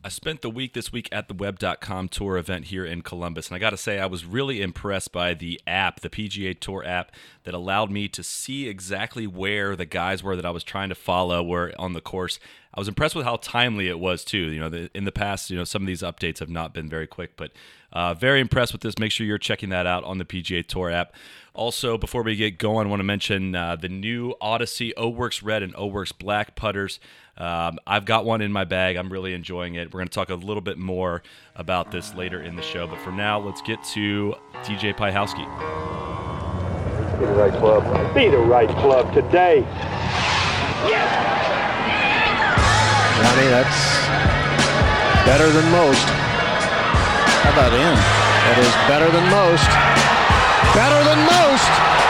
I spent the week this week at the Web.com Tour event here in Columbus, and I got to say I was really impressed by the app, the PGA Tour app, that allowed me to see exactly where the guys were that I was trying to follow were on the course. I was impressed with how timely it was too. In the past, some of these updates have not been very quick, but very impressed with this. Make sure you're checking that out on the PGA Tour app. Also, before we get going, I want to mention the new Odyssey O-Works Red and O-Works Black putters. I've got one in my bag. I'm really enjoying it. We're going to talk a little bit more about this later in the show. But for now, let's get to DJ Piehowski. Be the right club. Be the right club today. Yes! Johnny, that's better than most. How about in? That is better than most. Better than most!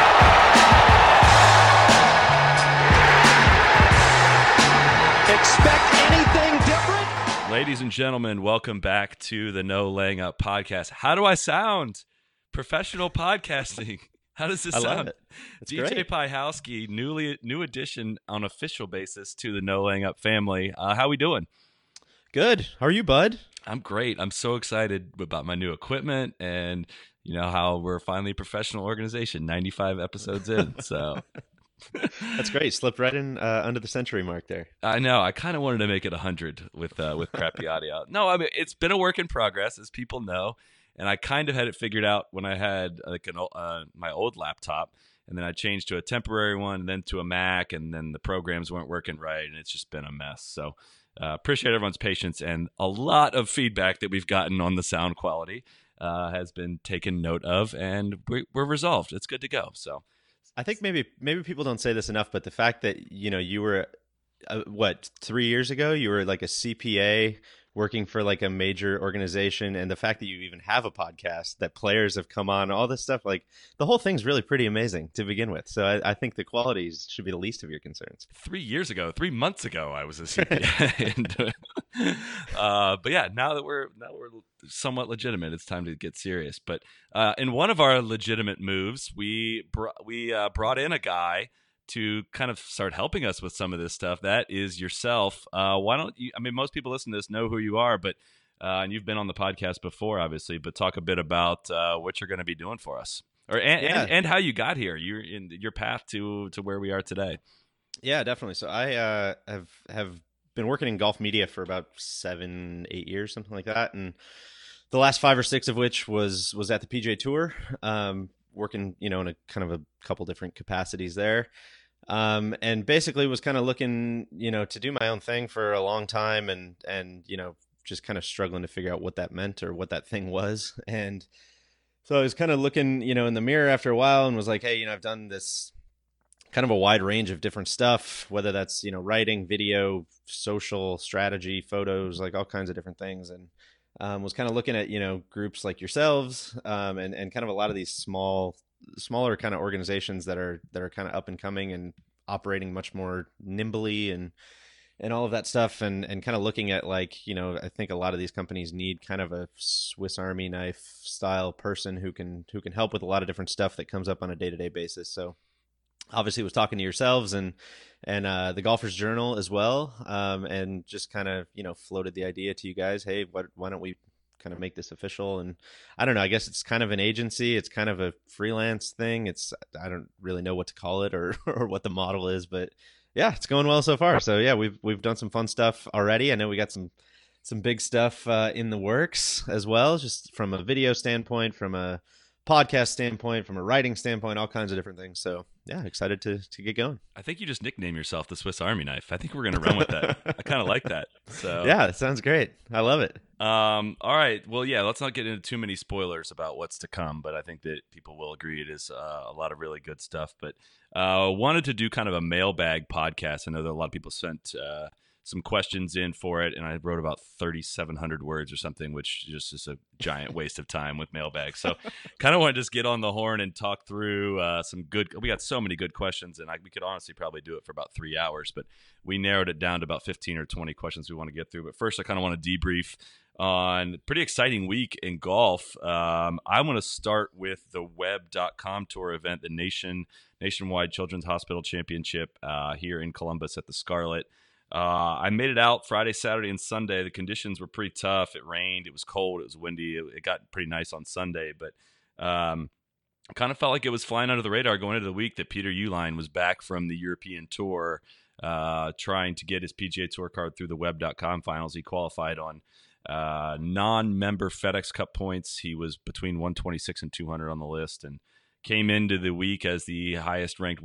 Expect anything different? Ladies and gentlemen, welcome back to the No Laying Up podcast. How do I sound? Professional podcasting. How does this sound? I love it. It's DJ great. Piehowski, new addition on official basis to the No Laying Up family. How we doing? Good. How are you, bud? I'm great. I'm so excited about my new equipment and how we're finally a professional organization, 95 episodes in. So That's great. Slipped right in under the century mark there. I know. I kind of wanted to make it 100 with crappy audio. No, I mean, it's been a work in progress, as people know. And I kind of had it figured out when I had my old laptop, and then I changed to a temporary one, and then to a Mac, and then the programs weren't working right, and it's just been a mess. So appreciate everyone's patience, and a lot of feedback that we've gotten on the sound quality has been taken note of, and we're resolved. It's good to go. So I think maybe people don't say this enough, but the fact that you were 3 years ago you were like a CPA working for like a major organization, and the fact that you even have a podcast, that players have come on, all this stuff, like the whole thing's really pretty amazing to begin with. So I think the qualities should be the least of your concerns. 3 months ago, I was a CPA. But yeah, now that we're somewhat legitimate, it's time to get serious. But in one of our legitimate moves, we brought in a guy to kind of start helping us with some of this stuff. That is yourself. Why don't you? I mean, most people listening to this know who you are, but and you've been on the podcast before, obviously. But talk a bit about what you're going to be doing for us, and how you got here. You're in your path to where we are today. Yeah, definitely. So I have been working in golf media for about 7-8 years, something like that, and the last 5 or 6 of which was at the PGA Tour, working in a kind of a couple different capacities there, and basically was kind of looking to do my own thing for a long time, and just kind of struggling to figure out what that meant or what that thing was. And so I was kind of looking in the mirror after a while, and was like, hey, I've done this kind of a wide range of different stuff, whether that's writing, video, social, strategy, photos, like all kinds of different things. And was kind of looking at groups like yourselves, and kind of a lot of these smaller kind of organizations that are kind of up and coming and operating much more nimbly and all of that stuff, and kind of looking at like I think a lot of these companies need kind of a Swiss Army knife style person who can help with a lot of different stuff that comes up on a day-to-day basis. So obviously was talking to yourselves and the Golfers Journal as well, and just kind of floated the idea to you guys, hey, why don't we kind of make this official? And I don't know, I guess it's kind of an agency, it's kind of a freelance thing, I don't really know what to call it or what the model is, but yeah, it's going well so far. So yeah, we've done some fun stuff already. I know we got some big stuff in the works as well, just from a video standpoint, from a podcast standpoint, from a writing standpoint, all kinds of different things. So yeah, excited to get going. I think you just nicknamed yourself the Swiss Army knife. I think we're going to run with that. I kind of like that. So yeah, it sounds great. I love it. All right. Well, yeah, let's not get into too many spoilers about what's to come, but I think that people will agree it is a lot of really good stuff. But wanted to do kind of a mailbag podcast. I know that a lot of people sent some questions in for it, and I wrote about 3,700 words or something, which just is a giant waste of time with mailbag. So kind of want to just get on the horn and talk through we got so many good questions, and we could honestly probably do it for about 3 hours, but we narrowed it down to about 15 or 20 questions we want to get through. But first, I kind of want to debrief on a pretty exciting week in golf. I want to start with the Web.com Tour event, the Nationwide Children's Hospital Championship here in Columbus at the Scarlet. I made it out Friday, Saturday, and Sunday. The conditions were pretty tough. It rained. It was cold. It was windy. It got pretty nice on Sunday, but kind of felt like it was flying under the radar going into the week that Peter Uihlein was back from the European Tour, trying to get his PGA Tour card through the Web.com finals. He qualified on non-member FedEx Cup points. He was between 126 and 200 on the list, and came into the week as the highest ranked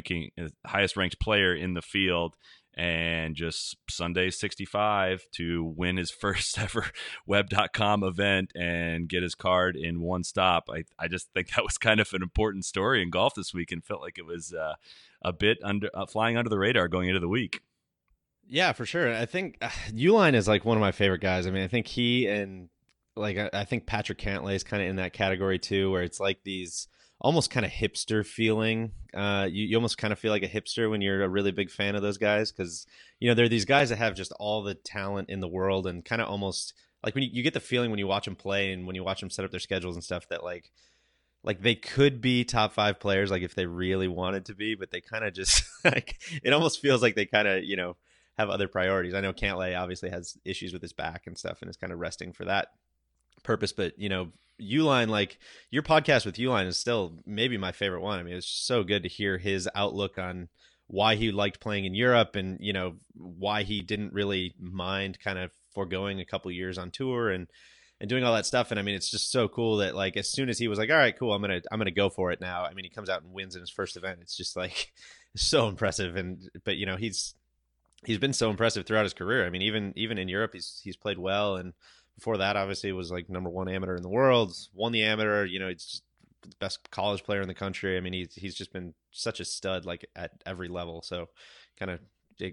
player in the field, and just Sunday 65 to win his first ever Web.com event and get his card in one stop. I just think that was kind of an important story in golf this week, and felt like it was a bit flying under the radar going into the week. Yeah, for sure. I think Uihlein is like one of my favorite guys. I mean, I think he and like I think Patrick Cantlay is kind of in that category too, where it's like these almost kind of hipster feeling. You almost kind of feel like a hipster when you're a really big fan of those guys, because they're these guys that have just all the talent in the world, and kind of almost like when you get the feeling when you watch them play and when you watch them set up their schedules and stuff that like they could be top 5 players, like if they really wanted to be, but they kind of just like it almost feels like they kind of have other priorities. I know Cantlay obviously has issues with his back and stuff and is kind of resting for that purpose, but Uihlein, like your podcast with Uihlein is still maybe my favorite one. I mean, it's so good to hear his outlook on why he liked playing in Europe, and why he didn't really mind kind of foregoing a couple years on tour and doing all that stuff. And I mean, it's just so cool that like as soon as he was like, all right, cool, I'm gonna go for it now. I mean, he comes out and wins in his first event. It's just like so impressive. But he's been so impressive throughout his career. I mean, even in Europe, he's played well, and before that, obviously, was like #1 amateur in the world. Won the amateur. He's just the best college player in the country. I mean, he's just been such a stud, like at every level. So, kind of,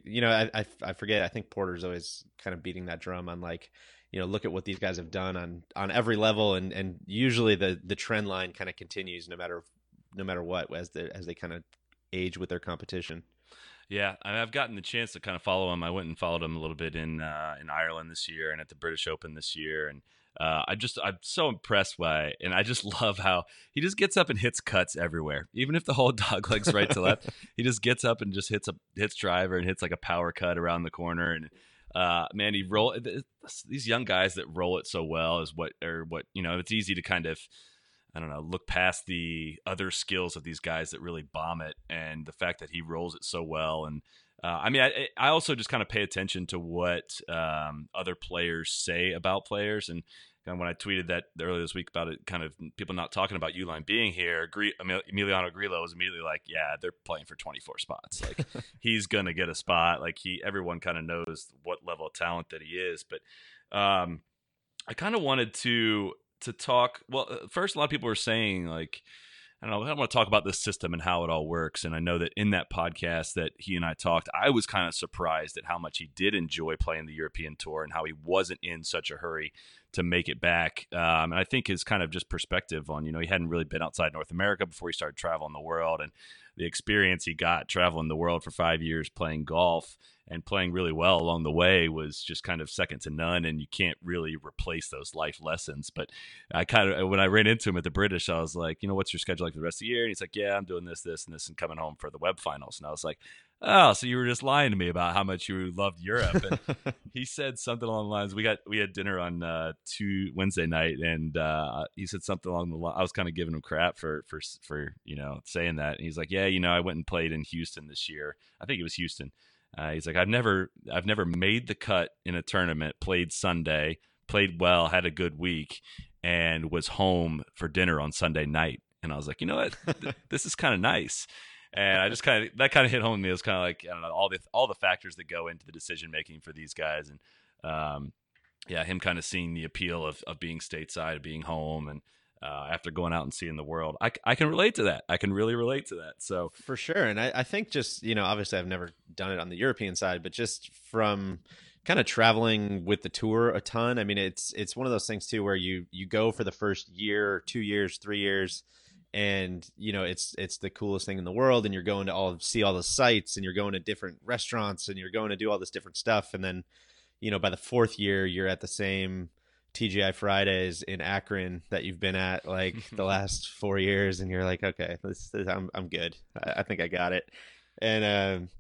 I forget. I think Porter's always kind of beating that drum on like, look at what these guys have done on every level, and usually the trend line kind of continues no matter what as they kind of age with their competition. Yeah, I've gotten the chance to kind of follow him. I went and followed him a little bit in Ireland this year and at the British Open this year, and I'm so impressed by, and I just love how he just gets up and hits cuts everywhere. Even if the whole dog leg's right to left, he just gets up and just hits driver and hits like a power cut around the corner. And man, these young guys that roll it so well is what it's easy to kind of, I don't know, look past the other skills of these guys that really bomb it, and the fact that he rolls it so well. And I mean, I also just kind of pay attention to what other players say about players. And when I tweeted that earlier this week about it, kind of people not talking about Uihlein being here, Emiliano Grillo was immediately like, yeah, they're playing for 24 spots. Like he's going to get a spot. Like everyone kind of knows what level of talent that he is. But I kind of wanted to talk. Well, first, a lot of people were saying like, I don't want to talk about this system and how it all works. And I know that in that podcast that he and I talked, I was kind of surprised at how much he did enjoy playing the European Tour and how he wasn't in such a hurry to make it back. And I think his kind of just perspective on, he hadn't really been outside North America before he started traveling the world, and the experience he got traveling the world for 5 years playing golf and playing really well along the way was just kind of second to none. And you can't really replace those life lessons. But I kind of, when I ran into him at the British, I was like, what's your schedule like for the rest of the year? And he's like, yeah, I'm doing this, this, and this, and coming home for the web finals. And I was like, oh, so you were just lying to me about how much you loved Europe. And he said something along the lines, we had dinner on Wednesday night, and he said something along the line. I was kind of giving him crap for saying that. And he's like, yeah, I went and played in Houston this year. I think it was Houston. He's like, I've never made the cut in a tournament, played Sunday, played well, had a good week, and was home for dinner on Sunday night. And I was like, you know what, this is kind of nice. And I just kind of hit home with me. It was kind of like, I don't know, all the factors that go into the decision making for these guys, and him kind of seeing the appeal of being stateside, of being home, and after going out and seeing the world, I can relate to that. I can really relate to that. So for sure, and I think just obviously I've never done it on the European side, but just from kind of traveling with the tour a ton. I mean, it's one of those things too where you go for the first year, 2 years, 3 years. And it's the coolest thing in the world, and you're going to see all the sites, and you're going to different restaurants, and you're going to do all this different stuff. And then by the 4th year, you're at the same TGI Fridays in Akron that you've been at like the last 4 years, and you're like, okay, I'm good. I think I got it. And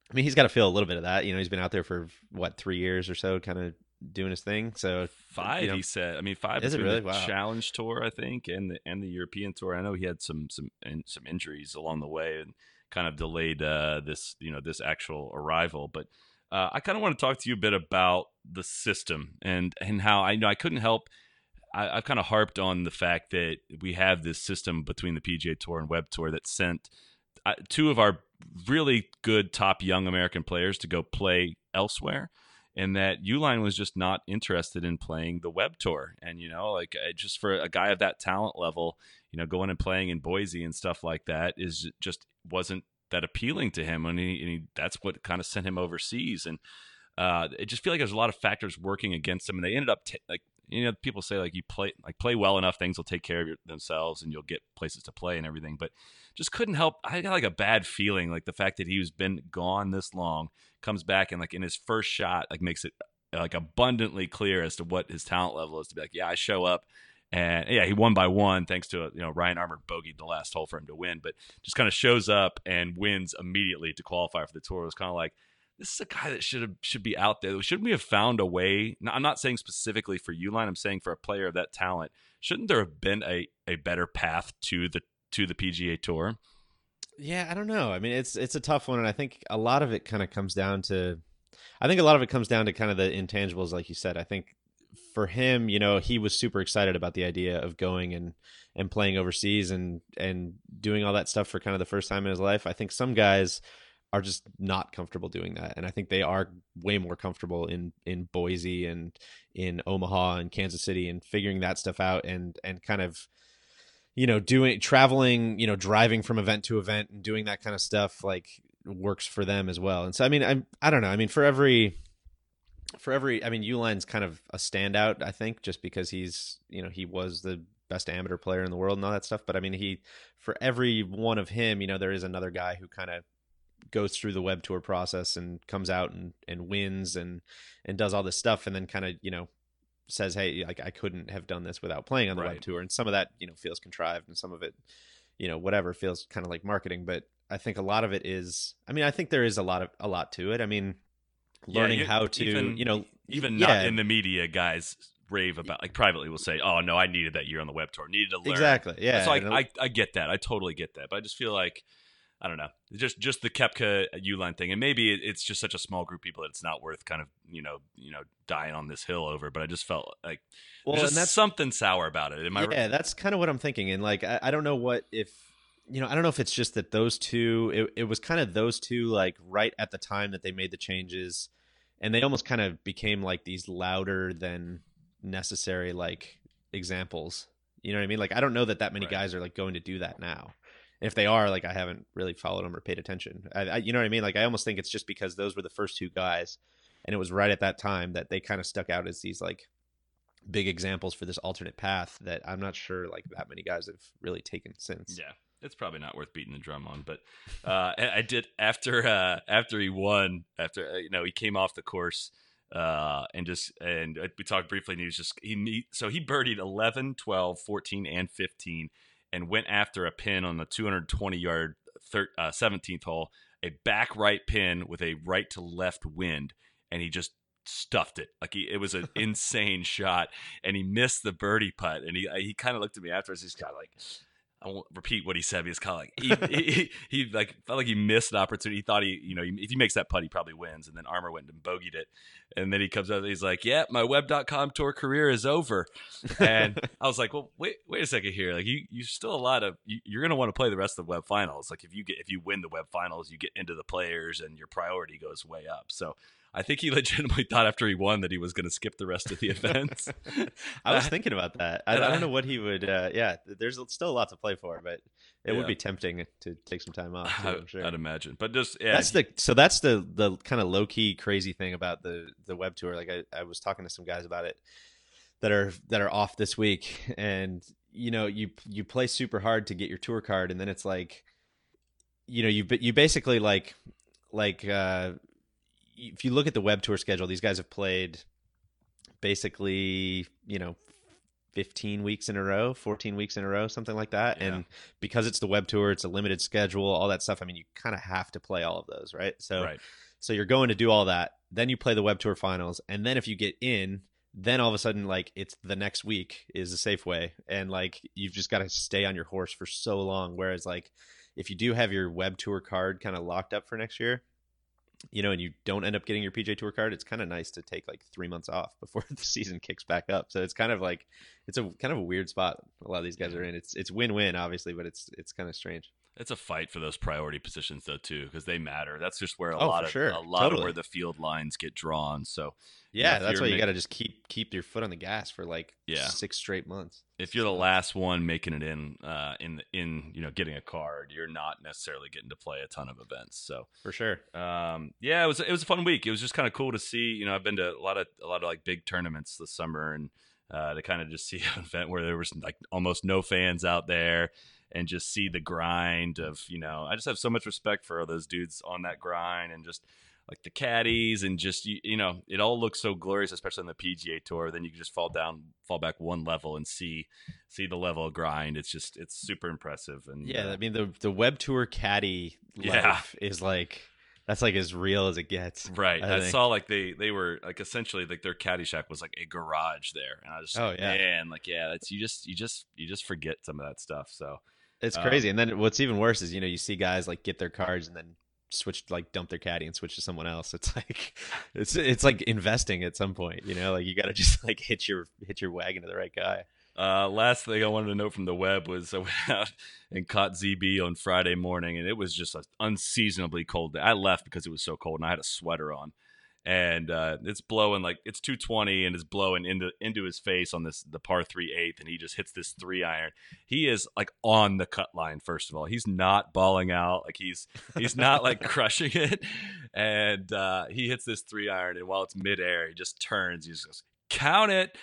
I mean, he's got to feel a little bit of that. He's been out there for what, 3 years or so, kind of doing his thing. So 5, he said. I mean, 5 is it between really? the Wow. Challenge Tour, I think, and the European Tour. I know he had some injuries along the way and kind of delayed this actual arrival. But I kind of want to talk to you a bit about the system and how I couldn't help. I've kind of harped on the fact that we have this system between the PGA Tour and Web Tour that sent 2 of our really good top young American players to go play elsewhere, and that Uline was just not interested in playing the Web Tour. And, just for a guy of that talent level, going and playing in Boise and stuff like that is just wasn't that appealing to him. And that's what kind of sent him overseas. And it just feel like there's a lot of factors working against him. And they ended up people say like you play well enough, things will take care of themselves and you'll get places to play and everything. But just couldn't help. I got like a bad feeling, like the fact that he's been gone this long, comes back and like in his first shot, like makes it like abundantly clear as to what his talent level is to be like, yeah, I show up. And yeah, he won by 1 thanks to Ryan Armour bogeyed the last hole for him to win, but just kind of shows up and wins immediately to qualify for the tour. It was kind of like, this is a guy that should be out there. Shouldn't we have found a way? Now, I'm not saying specifically for Uline. I'm saying for a player of that talent, shouldn't there have been a better path to the PGA Tour? Yeah, I don't know. I mean, it's a tough one, and I think a lot of it kind of comes down to, kind of the intangibles, like you said. I think for him, he was super excited about the idea of going and playing overseas and doing all that stuff for kind of the first time in his life. I think some guys are just not comfortable doing that. And I think they are way more comfortable in Boise and in Omaha and Kansas City and figuring that stuff out and kind of, traveling, driving from event to event and doing that kind of stuff like works for them as well. And so, I mean, I don't know. I mean, for every, I mean, Uline's kind of a standout, I think, just because he's, he was the best amateur player in the world and all that stuff. But I mean, for every one of him, there is another guy who kind of goes through the Web Tour process and comes out and wins and does all this stuff and then kind of says, hey, like I couldn't have done this without playing on the Web Tour. And some of that feels contrived and some of it whatever feels kind of like marketing. But I think a lot of it is, I mean, I think there is a lot to it. I mean, learning how to even not in the media, guys rave about, like, privately will say, oh no, I needed that year on the Web Tour, needed to learn. Exactly. Yeah. So I get that. I totally get that. But I just feel like, I don't know, just the Koepka Uline thing, and maybe it's just such a small group of people that it's not worth kind of dying on this hill over. But I just felt like there's just something sour about it. Am I? Yeah, that's kind of what I'm thinking. And like, I don't know what if I don't know if it's just that those two, it was kind of those two like right at the time that they made the changes, and they almost kind of became like these louder than necessary like examples. You know what I mean? Like, I don't know that many guys are like going to do that now. If they are, like, I haven't really followed them or paid attention. You know what I mean? Like, I almost think it's just because those were the first 2 guys, and it was right at that time that they kind of stuck out as these like big examples for this alternate path that I'm not sure like that many guys have really taken since. Yeah, it's probably not worth beating the drum on. But I did after he won, he came off the course and we talked briefly, and he was just so he birdied 11, 12, 14, and 15. And went after a pin on the 220-yard 17th hole, a back right pin with a right to left wind, and he just stuffed it. Like it was an insane shot, and he missed the birdie putt. And he kind of looked at me afterwards. He's kind of like, I won't repeat what he said. But he's kind of like he like felt like he missed an opportunity. He thought if he makes that putt, he probably wins. And then Armour went and bogeyed it. And then he comes out and he's like, yeah, my Web.com tour career is over. And I was like, well, wait a second here. Like you still you're going to want to play the rest of the Web Finals. Like if you win the Web Finals, you get into the Players and your priority goes way up. So I think he legitimately thought after he won that he was going to skip the rest of the events. I was thinking about that. I don't know what he would. There's still a lot to play for, but it would be tempting to take some time off too, I'm sure. I'd imagine. But just that's the kind of low key crazy thing about the Web Tour. Like I was talking to some guys about it that are off this week, and you play super hard to get your tour card, and then it's like you basically like if you look at the Web Tour schedule, these guys have played basically, 15 weeks in a row, 14 weeks in a row, something like that. Yeah. And because it's the web tour, it's a limited schedule, all that stuff. I mean, you kind of have to play all of those, right? So you're going to do all that. Then you play the web tour finals. And then if you get in, then all of a sudden, like, it's the next week is a Safeway. And like, you've just got to stay on your horse for so long. Whereas like, if you do have your web tour card kind of locked up for next year, and you don't end up getting your PJ Tour card, it's kind of nice to take like 3 months off before the season kicks back up. So it's kind of like, it's a kind of a weird spot a lot of these guys are in. It's win-win, obviously, but it's kind of strange. It's a fight for those priority positions though too, because they matter. That's just where a Oh, lot for sure. of Totally. where the field lines get drawn. So Yeah, if that's you're why you got to just keep your foot on the gas for like Yeah. 6 straight months. if you're the last one making it in getting a card, you're not necessarily getting to play a ton of events. So For sure. yeah, it was a fun week. It was just kind of cool to see. I've been to a lot of like big tournaments this summer, and to kind of just see an event where there was like almost no fans out there, and just see the grind of I just have so much respect for those dudes on that grind, and just like the caddies, and just it all looks so glorious, especially on the PGA Tour. Then you can just fall back one level and see the level of grind. It's super impressive. And Yeah, I mean the web tour caddy life is like, that's like as real as it gets. Right. I think. saw like they were like essentially like their caddy shack was like a garage there, and I was just Oh, yeah. man, like that's you just forget some of that stuff. So It's crazy. And then what's even worse is, you see guys like get their cards and then dump their caddy and switch to someone else. It's like, it's like investing at some point, like you got to just like hit your wagon to the right guy. last thing I wanted to know from the web was I went out and caught ZB on Friday morning, and it was just an unseasonably cold day. I left because it was so cold, and I had a sweater on. And it's blowing, like it's 220, and it's blowing into his face on the par 3/8, and he just hits this 3-iron. He is like on the cut line. First of all, he's not balling out, like he's not like crushing it, and he hits this 3-iron, and while it's midair, he just turns. He just goes, "Count it."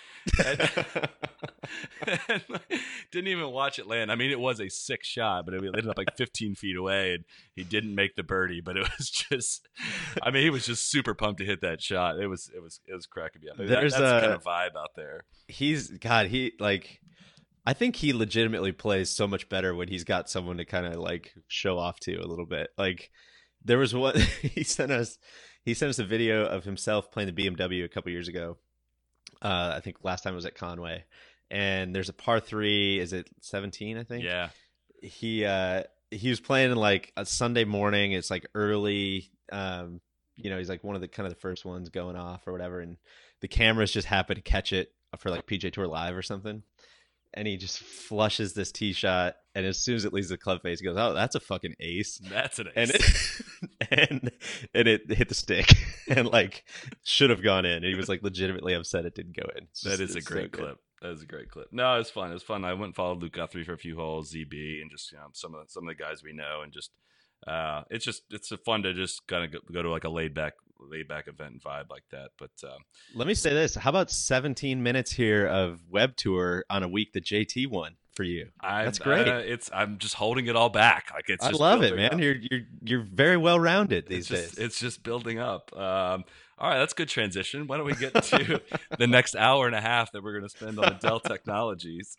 And didn't even watch it land. I mean, it was a sick shot, but it ended up like 15 feet away, and he didn't make the birdie. But it was just, I mean, he was just super pumped to hit that shot. It was cracking me up. That's the kind of vibe out there. I think he legitimately plays so much better when he's got someone to kind of like show off to a little bit. Like there was one he sent us a video of himself playing the BMW a couple years ago. I think last time it was at Conway, and there's a par 3. Is it 17? I think. Yeah. He was playing like a Sunday morning. It's like early. He's like one of the kind of the first ones going off or whatever, and the cameras just happen to catch it for like PJ Tour Live or something. And he just flushes this tee shot, and as soon as it leaves the club face, he goes, "Oh, that's a fucking ace!" That's an And ace. and it hit the stick, and like should have gone in. And he was like legitimately upset it didn't go in. That is a great clip. That is a great clip. No, it was fun. It was fun. I went and followed Luke Guthrie for a few holes, ZB, and just some of the guys we know, and just it's fun to just kind of go to like a laid back event and vibe like that. But let me say this: how about 17 minutes here of web tour on a week that JT won for you? That's great. I'm just holding it all back. Like I love it, man. Up. You're very well rounded these days. It's just building up. All right, that's a good transition. Why don't we get to the next hour and a half that we're going to spend on the Dell Technologies?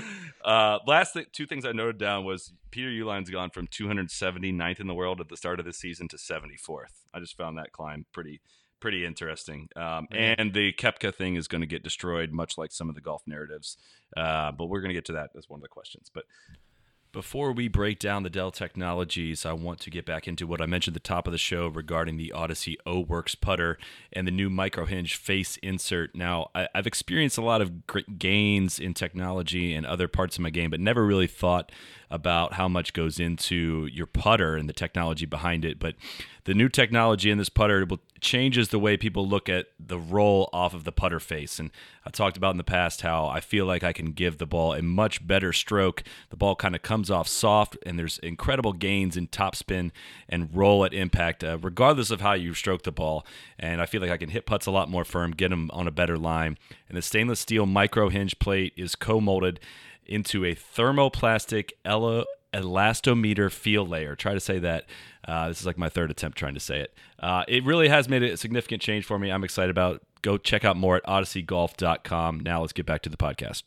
Two things I noted down was Peter Uline's gone from 279th in the world at the start of the season to 74th. I just found that climb pretty interesting. And the Koepka thing is going to get destroyed, much like some of the golf narratives. But we're going to get to that as one of the questions. But before we break down the Dell Technologies, I want to get back into what I mentioned at the top of the show regarding the Odyssey O-Works putter and the new micro hinge face insert. Now, I've experienced a lot of great gains in technology and other parts of my game, but never really thought about how much goes into your putter and the technology behind it. But the new technology in this putter changes the way people look at the roll off of the putter face. And I talked about in the past how I feel like I can give the ball a much better stroke. The ball kind of comes off soft, and there's incredible gains in topspin and roll at impact, regardless of how you stroke the ball. And I feel like I can hit putts a lot more firm, get them on a better line. And the stainless steel micro hinge plate is co-molded into a thermoplastic elastometer field layer. Try to say that. This is like my third attempt trying to say it. It really has made a significant change for me. I'm excited about it. Go check out more at odysseygolf.com. Now let's get back to the podcast.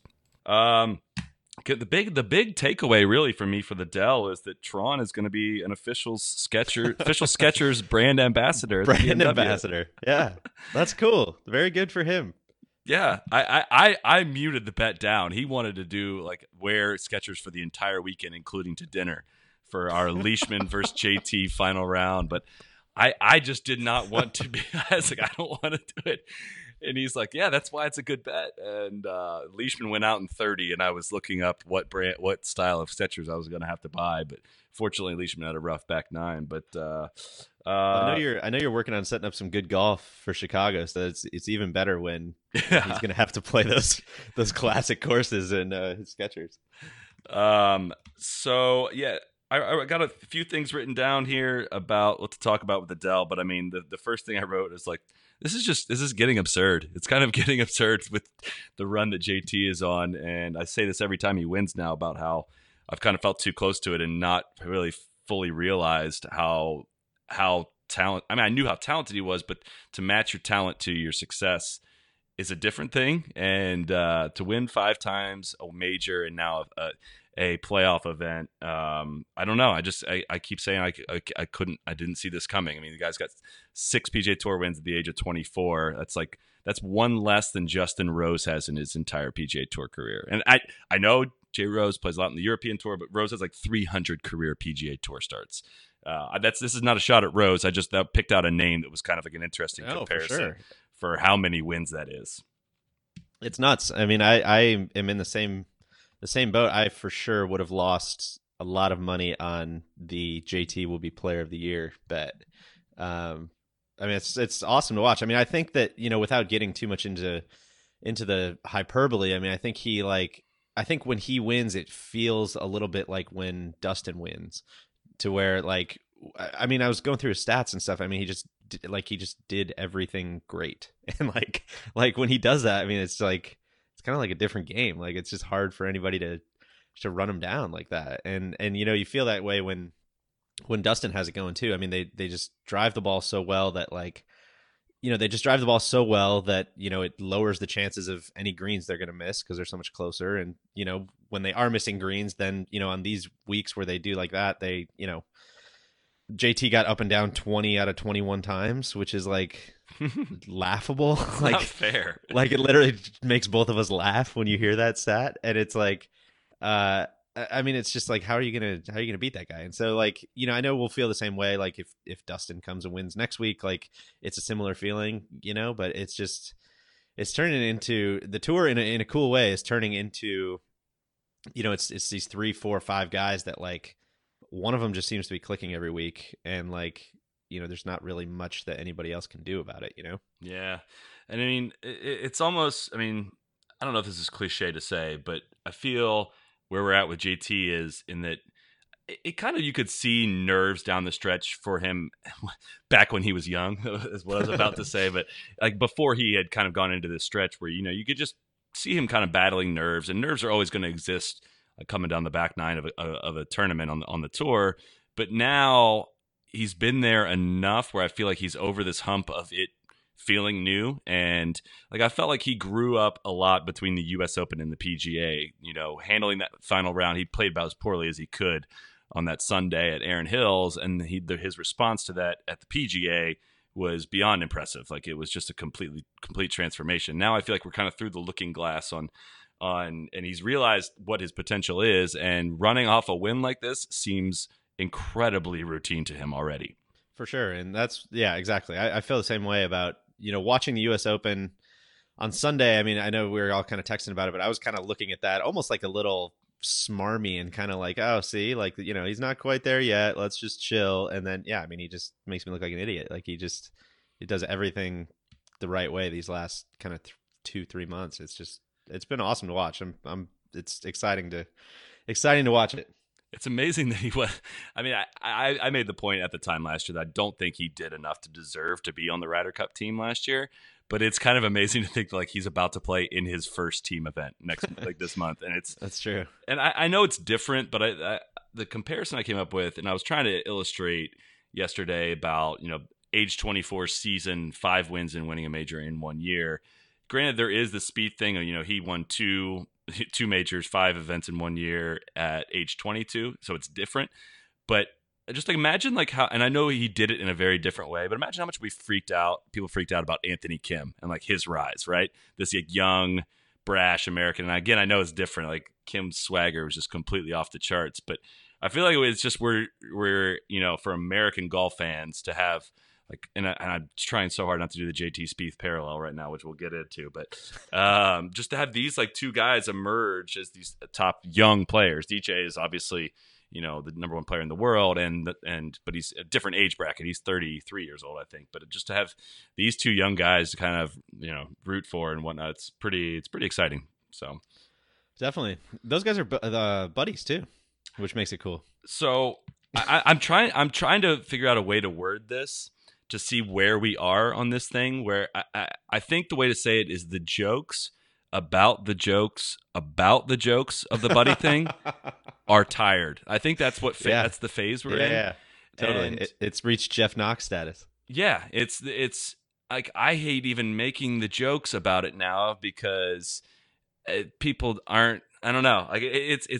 The big takeaway really for me for the Dell is that Tron is going to be an official Skechers brand ambassador. Brand ambassador. Yeah, that's cool. Very good for him. Yeah, I muted the bet down. He wanted to do wear Skechers for the entire weekend, including to dinner, for our Leishman versus JT final round. But I just did not want to be. I was like, I don't want to do it. And he's like, yeah, that's why it's a good bet. And Leishman went out in 30, and I was looking up what style of Skechers I was going to have to buy. But fortunately, Leishman had a rough back 9. But I know you're working on setting up some good golf for Chicago, so it's even better when he's going to have to play those classic courses in his Skechers. So yeah. I got a few things written down here about what to talk about with the Dell, but I mean the first thing I wrote is this is getting absurd. It's kind of getting absurd with the run that JT is on, and I say this every time he wins now about how I've kind of felt too close to it and not really fully realized how talent. I mean, I knew how talented he was, but to match your talent to your success is a different thing, and to win 5 times a major and now a playoff event. I don't know. I keep saying I didn't see this coming. I mean, the guy's got 6 PGA Tour wins at the age of 24. That's one less than Justin Rose has in his entire PGA Tour career. And I know Jay Rose plays a lot in the European Tour, but Rose has 300 career PGA Tour starts. This is not a shot at Rose. I just picked out a name that was kind of an interesting comparison for how many wins that is. It's nuts. I mean, I am in the same boat. I for sure would have lost a lot of money on the JT will be player of the year bet. I mean, it's awesome to watch. I mean, I think that, without getting too much into the hyperbole, I mean, I think when he wins, it feels a little bit like when Dustin wins, to where I mean, I was going through his stats and stuff. I mean, he just did everything great. And when he does that, I mean, it's kind of like a different game. It's just hard for anybody to run him down like that. And you feel that way when Dustin has it going too. I mean, they just drive the ball so well that it lowers the chances of any greens they're going to miss because they're so much closer. And, when they are missing greens, then, on these weeks where they do like that, they, JT got up and down 20 out of 21 times, which is laughable. Not fair. It literally makes both of us laugh when you hear that stat. And it's I mean, it's just how are you gonna beat that guy? And so I know we'll feel the same way. If Dustin comes and wins next week, it's a similar feeling, but it's turning into the tour in a cool way. Is turning into, it's these 3, 4, 5 guys that one of them just seems to be clicking every week, and there's not really much that anybody else can do about it, Yeah. And I mean, it's almost, I mean, I don't know if this is cliche to say, but I feel where we're at with JT is in that it kind of, you could see nerves down the stretch for him back when he was young, is what I was about to say. But before he had kind of gone into this stretch where, you could just see him kind of battling nerves, and nerves are always going to exist coming down the back 9 of a tournament on the tour. But now he's been there enough where I feel like he's over this hump of it feeling new. And I felt like he grew up a lot between the US Open and the PGA, handling that final round. He played about as poorly as he could on that Sunday at Erin Hills. And his response to that at the PGA was beyond impressive. It was just a complete transformation. Now I feel like we're kind of through the looking glass on, and he's realized what his potential is, and running off a win like this seems incredibly routine to him already. For sure. And exactly. I feel the same way about, watching the US Open on Sunday. I mean, I know we were all kind of texting about it, but I was kind of looking at that almost like a little smarmy and kind of oh, see, he's not quite there yet. Let's just chill. And then, I mean, he just makes me look like an idiot. He does everything the right way these last kind of 2-3 months. It's been awesome to watch. It's exciting to watch it. It's amazing that he was. I mean, I made the point at the time last year that I don't think he did enough to deserve to be on the Ryder Cup team last year. But it's kind of amazing to think he's about to play in his first team event this month, and that's true. And I know it's different, but the comparison I came up with, and I was trying to illustrate yesterday about age 24 season, 5 wins and winning a major in 1 year. Granted, there is the speed thing. He won 2 2 majors, 5 events in 1 year at age 22, so it's different. But just like imagine like how, and I know he did it in a very different way, but imagine how much people freaked out about Anthony Kim and like his rise, right? This like young, brash American. And again, I know it's different. Like Kim's swagger was just completely off the charts, but I feel like it's just we're for American golf fans to have like, and I'm trying so hard not to do the JT Spieth parallel right now, which we'll get into, but just to have these like 2 guys emerge as these top young players. DJ is obviously the number 1 player in the world, but he's a different age bracket. He's 33 years old, I think. But just to have these 2 young guys to kind of root for and whatnot, it's pretty exciting. So definitely, those guys are buddies too, which makes it cool. So I'm trying to figure out a way to word this to see where we are on this thing. Where I think the way to say it is the jokes about the jokes about the jokes of the buddy thing are tired. I think that's what that's the phase we're in. Yeah, totally. It's reached Jeff Knox status. Yeah, it's like I hate even making the jokes about it now because people aren't. I don't know. Like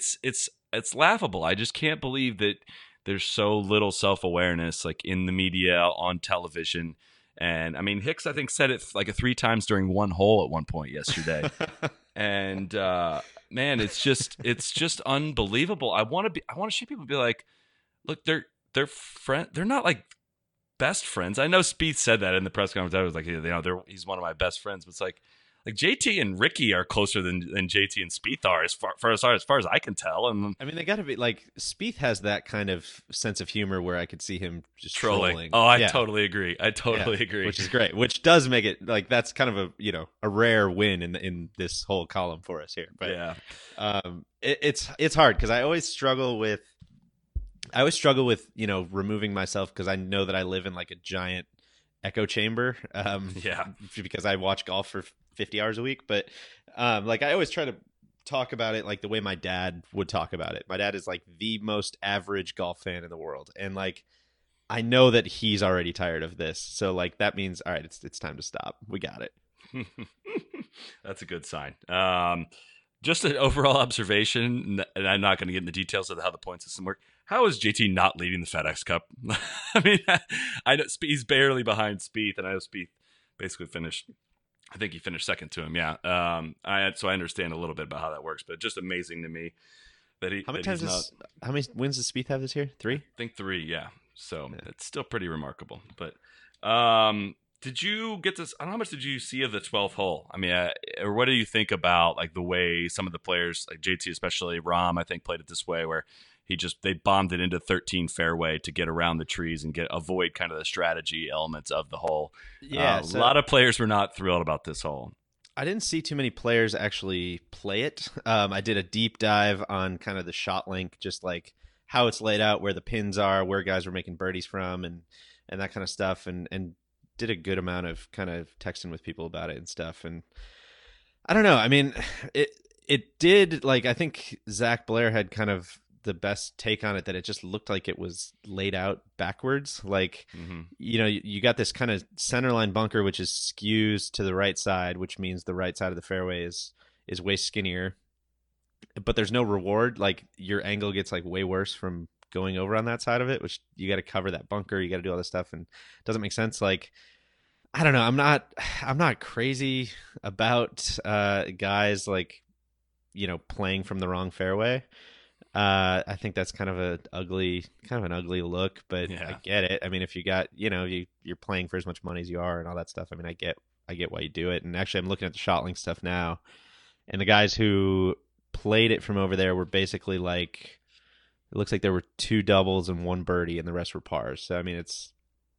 it's laughable. I just can't believe that there's so little self-awareness like in the media, on television. And I mean, Hicks, I think, said it like 3 times during one hole at one point yesterday. And man, it's just unbelievable. I want to see people be like, look, they're not like best friends. I know Spieth said that in the press conference. I was like, he's one of my best friends. But it's like JT and Ricky are closer than JT and Spieth are as far as I can tell. And I mean, they got to be like, Spieth has that kind of sense of humor where I could see him just trolling. Oh, I totally agree. Agree. Which is great. Which does make it like that's kind of a rare win in this whole column for us here. But yeah, it's hard because I always struggle with removing myself because I know that I live in like a giant echo chamber. Because I watch golf for 50 hours a week, but like I always try to talk about it like the way my dad would talk about it. My dad is like the most average golf fan in the world, and like I know that he's already tired of this, so like that means all right, it's time to stop. We got it. That's a good sign. Just an overall observation, and I'm not going to get into details of how the point system works. How is JT not leading the FedEx Cup? I mean, I know he's barely behind Spieth, and I know Spieth basically finished. I think he finished second to him. Yeah. So I understand a little bit about how that works, but just amazing to me that he. How many wins does Spieth have this year? 3? I think 3. Yeah. So it's still pretty remarkable. But did you get this? I don't know how much did you see of the 12th hole? I mean, or what do you think about like the way some of the players, like JT especially, Rahm, I think played it this way where they bombed it into 13 fairway to get around the trees and avoid kind of the strategy elements of the hole. Yeah, a lot of players were not thrilled about this hole. I didn't see too many players actually play it. I did a deep dive on kind of the shot link, just like how it's laid out, where the pins are, where guys were making birdies from, and that kind of stuff, and did a good amount of kind of texting with people about it and stuff. And I don't know. I mean, it did, like, I think Zach Blair had kind of the best take on it, that it just looked like it was laid out backwards. Like, you got this kind of centerline bunker, which is skews to the right side, which means the right side of the fairway is way skinnier, but there's no reward. Like, your angle gets like way worse from going over on that side of it, which you got to cover that bunker. You got to do all this stuff, and it doesn't make sense. Like, I don't know. I'm not crazy about guys like, playing from the wrong fairway. I think that's kind of an ugly look, but yeah. I get it. I mean, if you got, you're playing for as much money as you are and all that stuff. I mean, I get why you do it. And actually, I'm looking at the ShotLink stuff now, and the guys who played it from over there were basically like, it looks like there were 2 doubles and 1 birdie, and the rest were pars. So I mean, it's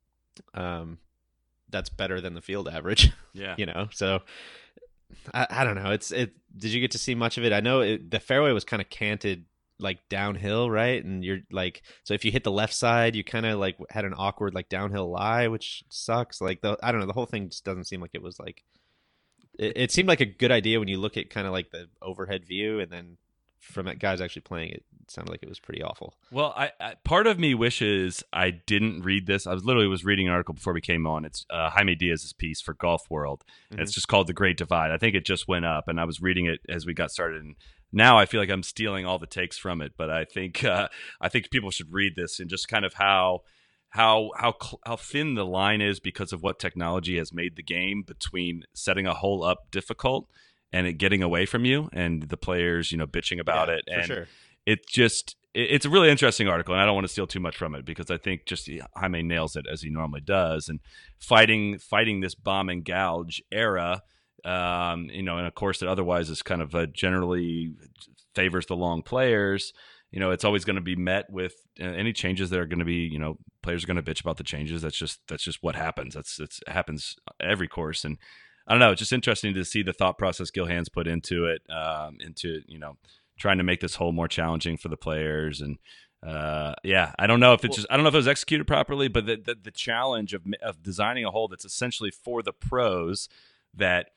that's better than the field average. Yeah. So I don't know. Did you get to see much of it? I know the fairway was kind of canted like downhill, right? And you're like, so if you hit the left side, you kind of like had an awkward like downhill lie, which sucks. Like, I don't know, the whole thing just doesn't seem like it was like, it seemed like a good idea when you look at kind of like the overhead view, and then from guys actually playing it, it sounded like it was pretty awful. Well, I part of me wishes I didn't read this. I was reading an article before we came on. It's Jaime Diaz's piece for Golf World. And it's just called The Great Divide. I think it just went up, and I was reading it as we got started. And now I feel like I'm stealing all the takes from it. But I think people should read this and just kind of how thin the line is because of what technology has made the game between setting a hole up difficult and it getting away from you, and the players, bitching about it. And sure. It's a really interesting article, and I don't want to steal too much from it because I think just Jaime nails it as he normally does. And fighting this bomb and gouge era, in a course that otherwise is kind of generally favors the long players. It's always going to be met with any changes that are going to be, players are going to bitch about the changes. That's just what happens. It happens every course. And I don't know, it's just interesting to see the thought process Gil Hanse put into it, trying to make this hole more challenging for the players. And I don't know if it was executed properly, but the challenge of designing a hole that's essentially for the pros, that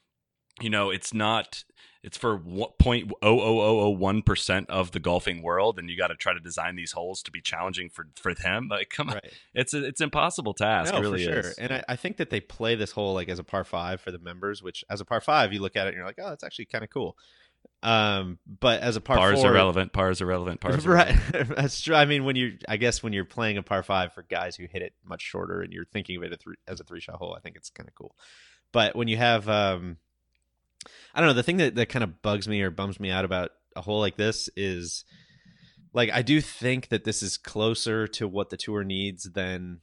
it's for 0.00001% of the golfing world, and you got to try to design these holes to be challenging for them. Like, come on, right. It's an impossible task. No, it really for sure. is. And I think that they play this hole like as a par 5 for the members, which as a par 5 you look at it and you're like, oh, that's actually kind of cool. But as a par 4, Pars are relevant. Right. That's true. I mean, when you're playing a par 5 for guys who hit it much shorter and you're thinking of it as a 3-shot hole, I think it's kind of cool. But when you have I don't know, the thing that kind of bugs me or bums me out about a hole like this is, like, I do think that this is closer to what the tour needs than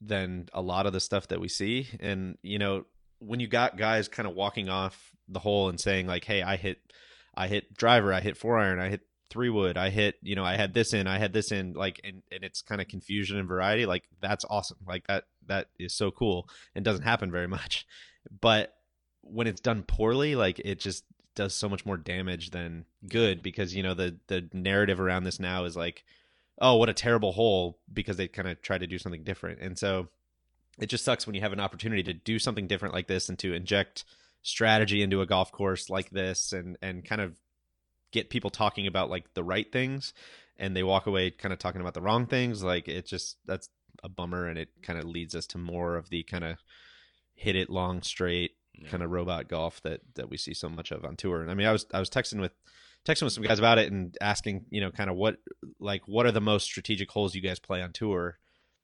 a lot of the stuff that we see. And, when you got guys kind of walking off the hole and saying like, hey, I hit driver, I hit 4-iron, I hit 3-wood, I hit, I had this in, like, and it's kind of confusion and variety. Like, that's awesome. Like that is so cool and doesn't happen very much. But when it's done poorly, like, it just does so much more damage than good, because the narrative around this now is like, oh, what a terrible hole, because they kind of try to do something different. And so it just sucks when you have an opportunity to do something different like this and to inject strategy into a golf course like this and kind of get people talking about like the right things, and they walk away kind of talking about the wrong things. Like, that's a bummer, and it kind of leads us to more of the kind of hit it long straight kind of robot golf that we see so much of on tour. And I mean, I was texting with some guys about it and asking, kind of what are the most strategic holes you guys play on tour?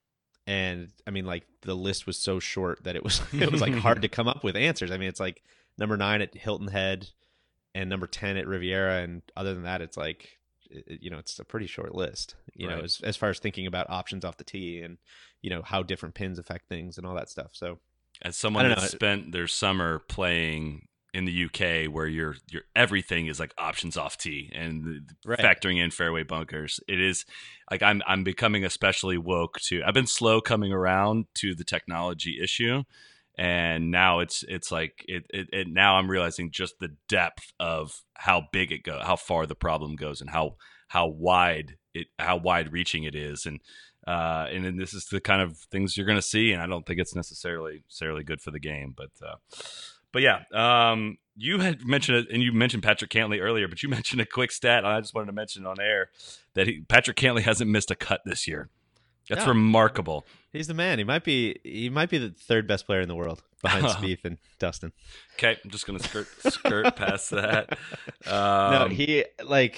And I mean, like, the list was so short that it was like hard to come up with answers. I mean, it's like number 9 at Hilton Head and number 10 at Riviera, and other than that, it's like, it's a pretty short list, right, as far as thinking about options off the tee and how different pins affect things and all that stuff. So, as someone that spent their summer playing in the UK, where your everything is like options off tee and factoring in fairway bunkers, it is like I'm becoming especially woke to. I've been slow coming around to the technology issue, and now it's like it now I'm realizing just the depth of how big it goes, how far the problem goes, and how wide reaching it is. And then this is the kind of things you're going to see, and I don't think it's necessarily good for the game. But yeah, you had mentioned it, and you mentioned Patrick Cantlay earlier, but you mentioned a quick stat. I just wanted to mention on air that Patrick Cantlay hasn't missed a cut this year. That's remarkable. He's the man. He might be the 3rd best player in the world behind Spieth and Dustin. Okay, I'm just going to skirt past that. No, he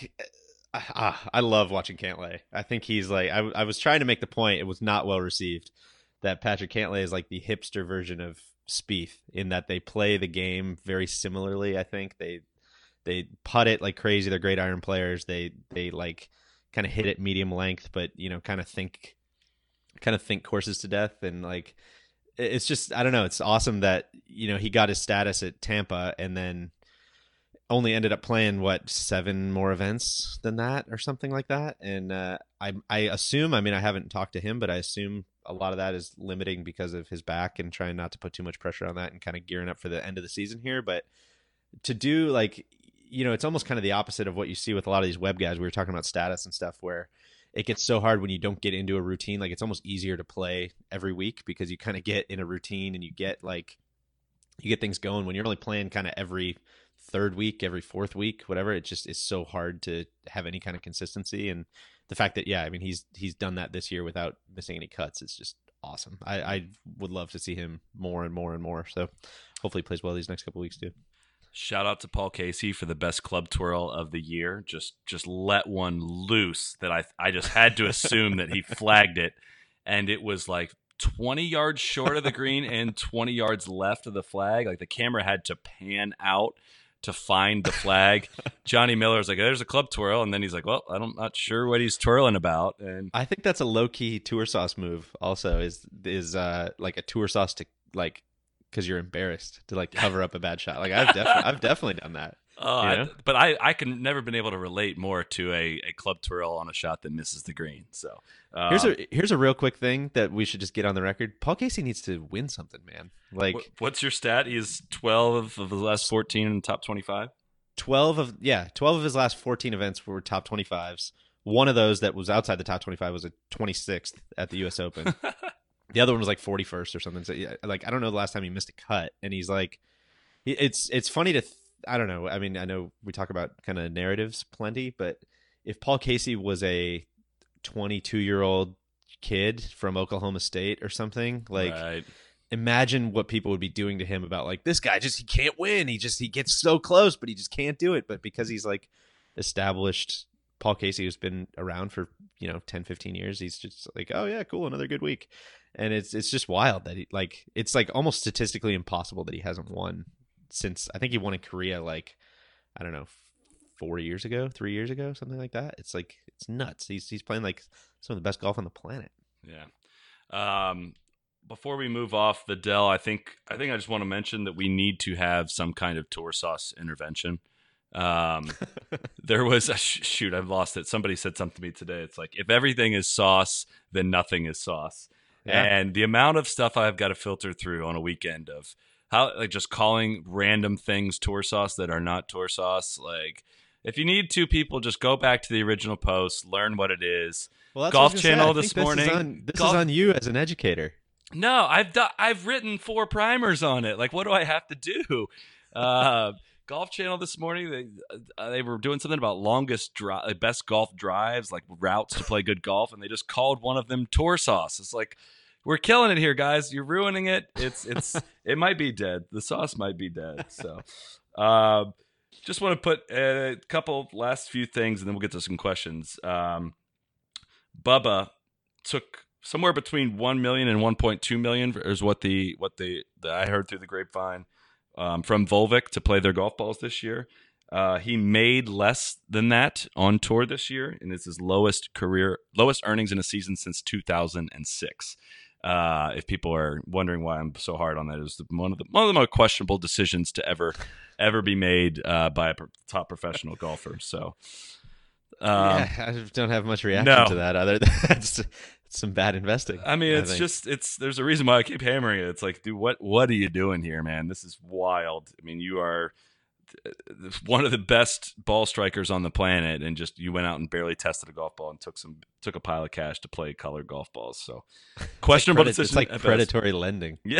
I love watching Cantlay. I think he's like, I was trying to make the point, it was not well received, that Patrick Cantlay is like the hipster version of Spieth, in that they play the game very similarly. I think they putt it like crazy. They're great iron players. They like kind of hit it medium length, but kind of think courses to death. And like, it's just, I don't know. It's awesome that he got his status at Tampa and then only ended up playing 7 more events than that or something like that. And I assume, I mean, I haven't talked to him, but I assume a lot of that is limiting because of his back and trying not to put too much pressure on that and kind of gearing up for the end of the season here. But to do like, it's almost kind of the opposite of what you see with a lot of these web guys. We were talking about status and stuff, where it gets so hard when you don't get into a routine. Like, it's almost easier to play every week because you kind of get in a routine and you get things going. When you're only playing kind of every third week, every fourth week, whatever. It just is so hard to have any kind of consistency. And the fact that, yeah, I mean, he's done that this year without missing any cuts. It's just awesome. I would love to see him more and more and more. So hopefully he plays well these next couple weeks too. Shout out to Paul Casey for the best club twirl of the year. Just let one loose that I just had to assume that he flagged it, and it was like 20 yards short of the green and 20 yards left of the flag. Like the camera had to pan out to find the flag. Johnny Miller was like, "There's a club twirl," and then he's like, "Well, I'm not sure what he's twirling about." And I think that's a low key tour sauce move. Also, is like a tour sauce to like. Because you're embarrassed to like cover up a bad shot. Like I've definitely done that. But I can never been able to relate more to a club twirl on a shot that misses the green. So here's a real quick thing that we should just get on the record. Paul Casey needs to win something, man. Like what's your stat? He's 12 of the last 14 in the top 25. 12 of his last 14 events were top 25s. One of those that was outside the top 25 was a 26th at the U.S. Open. The other one was like 41st or something. So, yeah, like I don't know the last time he missed a cut, and he's like, it's funny to I don't know. I mean, I know we talk about kind of narratives plenty, but if Paul Casey was a 22-year-old kid from Oklahoma State or something, like right. Imagine what people would be doing to him about like this guy he can't win. He gets so close, but he just can't do it. But because he's like established Paul Casey, who's been around for 10, 15 years, he's just like, oh yeah, cool, another good week. And it's just wild that it's like almost statistically impossible that he hasn't won since I think he won in Korea like I don't know 3 years ago, something like that. It's like it's nuts. He's playing like some of the best golf on the planet. Yeah. Before we move off the Dell, I think I just want to mention that we need to have some kind of tour sauce intervention. There was shoot, I've lost it. Somebody said something to me today. It's like if everything is sauce, then nothing is sauce. Yeah. And the amount of stuff I've got to filter through on a weekend of how like just calling random things tour sauce that are not tour sauce. Like if you need two people, just go back to the original post, learn what it is. Well, Golf Channel this morning. This is on you as an educator. No, I've written 4 primers on it. Like what do I have to do? Golf Channel this morning, they were doing something about best golf drives, like routes to play good golf, and they just called one of them tour sauce. It's like, we're killing it here, guys. You're ruining it. It might be dead. The sauce might be dead. So, just want to put a couple last few things, and then we'll get to some questions. Bubba took somewhere between 1 million and 1.2 million is what I heard through the grapevine. From Volvic to play their golf balls this year. He made less than that on tour this year, and it's his lowest earnings in a season since 2006. If people are wondering why I'm so hard on that, it was one of the most questionable decisions to ever be made by a top professional golfer. So, I don't have much reaction to that other than that's some bad investing. I mean, there's a reason why I keep hammering it. It's like, dude, what are you doing here, man? This is wild. I mean, you are one of the best ball strikers on the planet, and just you went out and barely tested a golf ball and took a pile of cash to play colored golf balls. So questionable decision. It's like predatory lending. Yeah.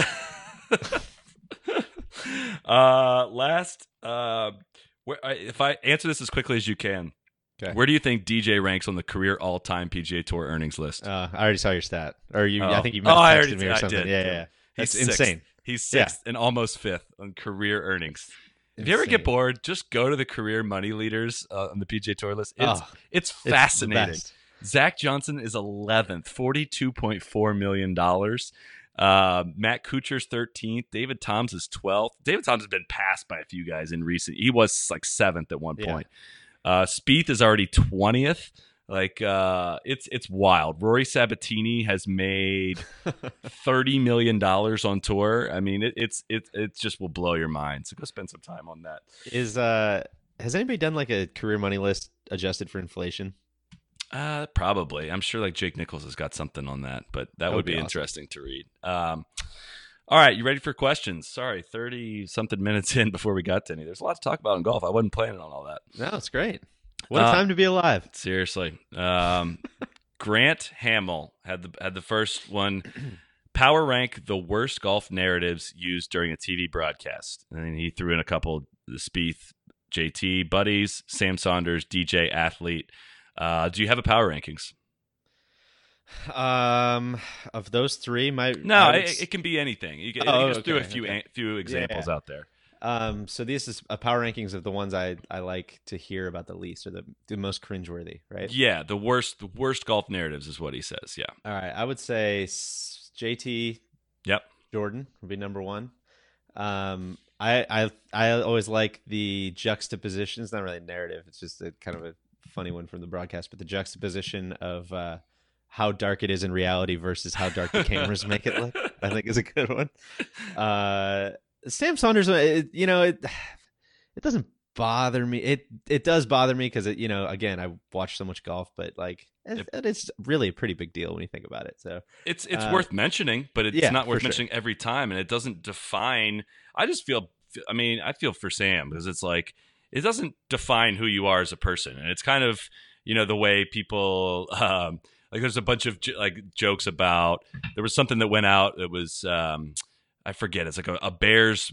Last, if I answer this as quickly as you can. Okay. Where do you think DJ ranks on the career all-time PGA Tour earnings list? I already saw your stat, or you. Oh. I think you texted me or something. I did. Yeah. That's insane. He's sixth and almost fifth on career earnings. If you ever get bored, just go to the career money leaders on the PGA Tour list. It's fascinating. It's Zach Johnson is 11th, $42.4 million. Matt Kuchar's 13th. David Toms is 12th. David Toms has been passed by a few guys in recent. He was like 7th at one point. Spieth is already 20th. Like it's wild. Rory Sabatini has made $30 million on tour. I mean, it just will blow your mind. So go spend some time on that. Has anybody done like a career money list adjusted for inflation? Probably. I'm sure like Jake Nichols has got something on that, but that would be awesome. Interesting to read. All right, you ready for questions? Sorry, 30-something minutes in before we got to any. There's a lot to talk about in golf. I wasn't planning on all that. No, it's great. What a time to be alive. Seriously. Grant Hamill had the first one. Power rank the worst golf narratives used during a TV broadcast. And he threw in a couple, the Spieth JT, buddies, Sam Saunders, DJ, athlete. Do you have a power rankings? Of those three, it can be anything. You can just throw a few examples out there. So this is a power rankings of the ones I like to hear about the least, or the most cringeworthy, right? Yeah, the worst golf narratives is what he says. Yeah. All right, I would say JT. Yep. Jordan would be number one. I always like the juxtaposition. It's not really a narrative. It's just a kind of a funny one from the broadcast, but the juxtaposition of how dark it is in reality versus how dark the cameras make it look, I think is a good one. Sam Saunders, it doesn't bother me. It does bother me because again, I watch so much golf, but like it's really a pretty big deal when you think about it. So it's worth mentioning, but it's not worth mentioning every time, and it doesn't define. I feel for Sam because it's like it doesn't define who you are as a person, and it's kind of the way people. Like there's a bunch of jokes about there was something that went out. It was I forget. It's like a Bears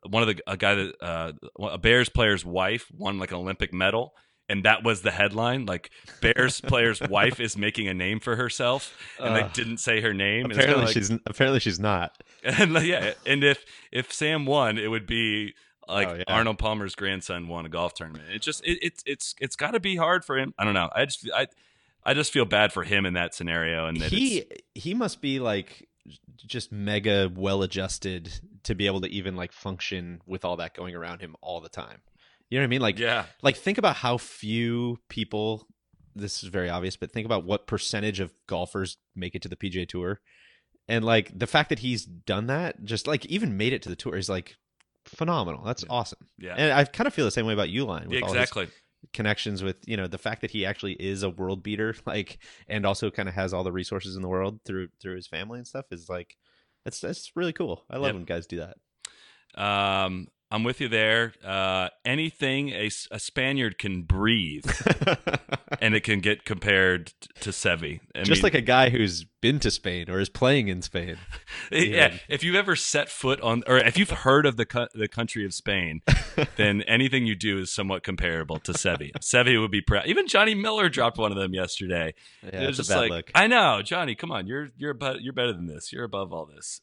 a Bears player's wife won like an Olympic medal, and that was the headline. Like Bears player's wife is making a name for herself, and they didn't say her name. Apparently she's not. And and if Sam won, it would be like Arnold Palmer's grandson won a golf tournament. It's got to be hard for him. I don't know. I just feel bad for him in that scenario, and that he must be like just mega well adjusted to be able to even like function with all that going around him all the time. You know what I mean? Like, like think about how few people. This is very obvious, but think about what percentage of golfers make it to the PGA Tour, and like the fact that he's done that, just like even made it to the tour, is like phenomenal. That's awesome. Yeah, and I kind of feel the same way about Uline. With exactly. All his connections with the fact that he actually is a world beater, like, and also kind of has all the resources in the world through his family and stuff, is like that's really cool. I love when guys do that. I'm with you there. Anything a Spaniard can breathe, and it can get compared to Seve. Like a guy who's been to Spain or is playing in Spain. Yeah, if you've ever set foot on, or if you've heard of the country of Spain, then anything you do is somewhat comparable to Seve. Seve would be proud. Even Johnny Miller dropped one of them yesterday. Yeah, it was just like, look. I know, Johnny, come on, you're better than this. You're above all this.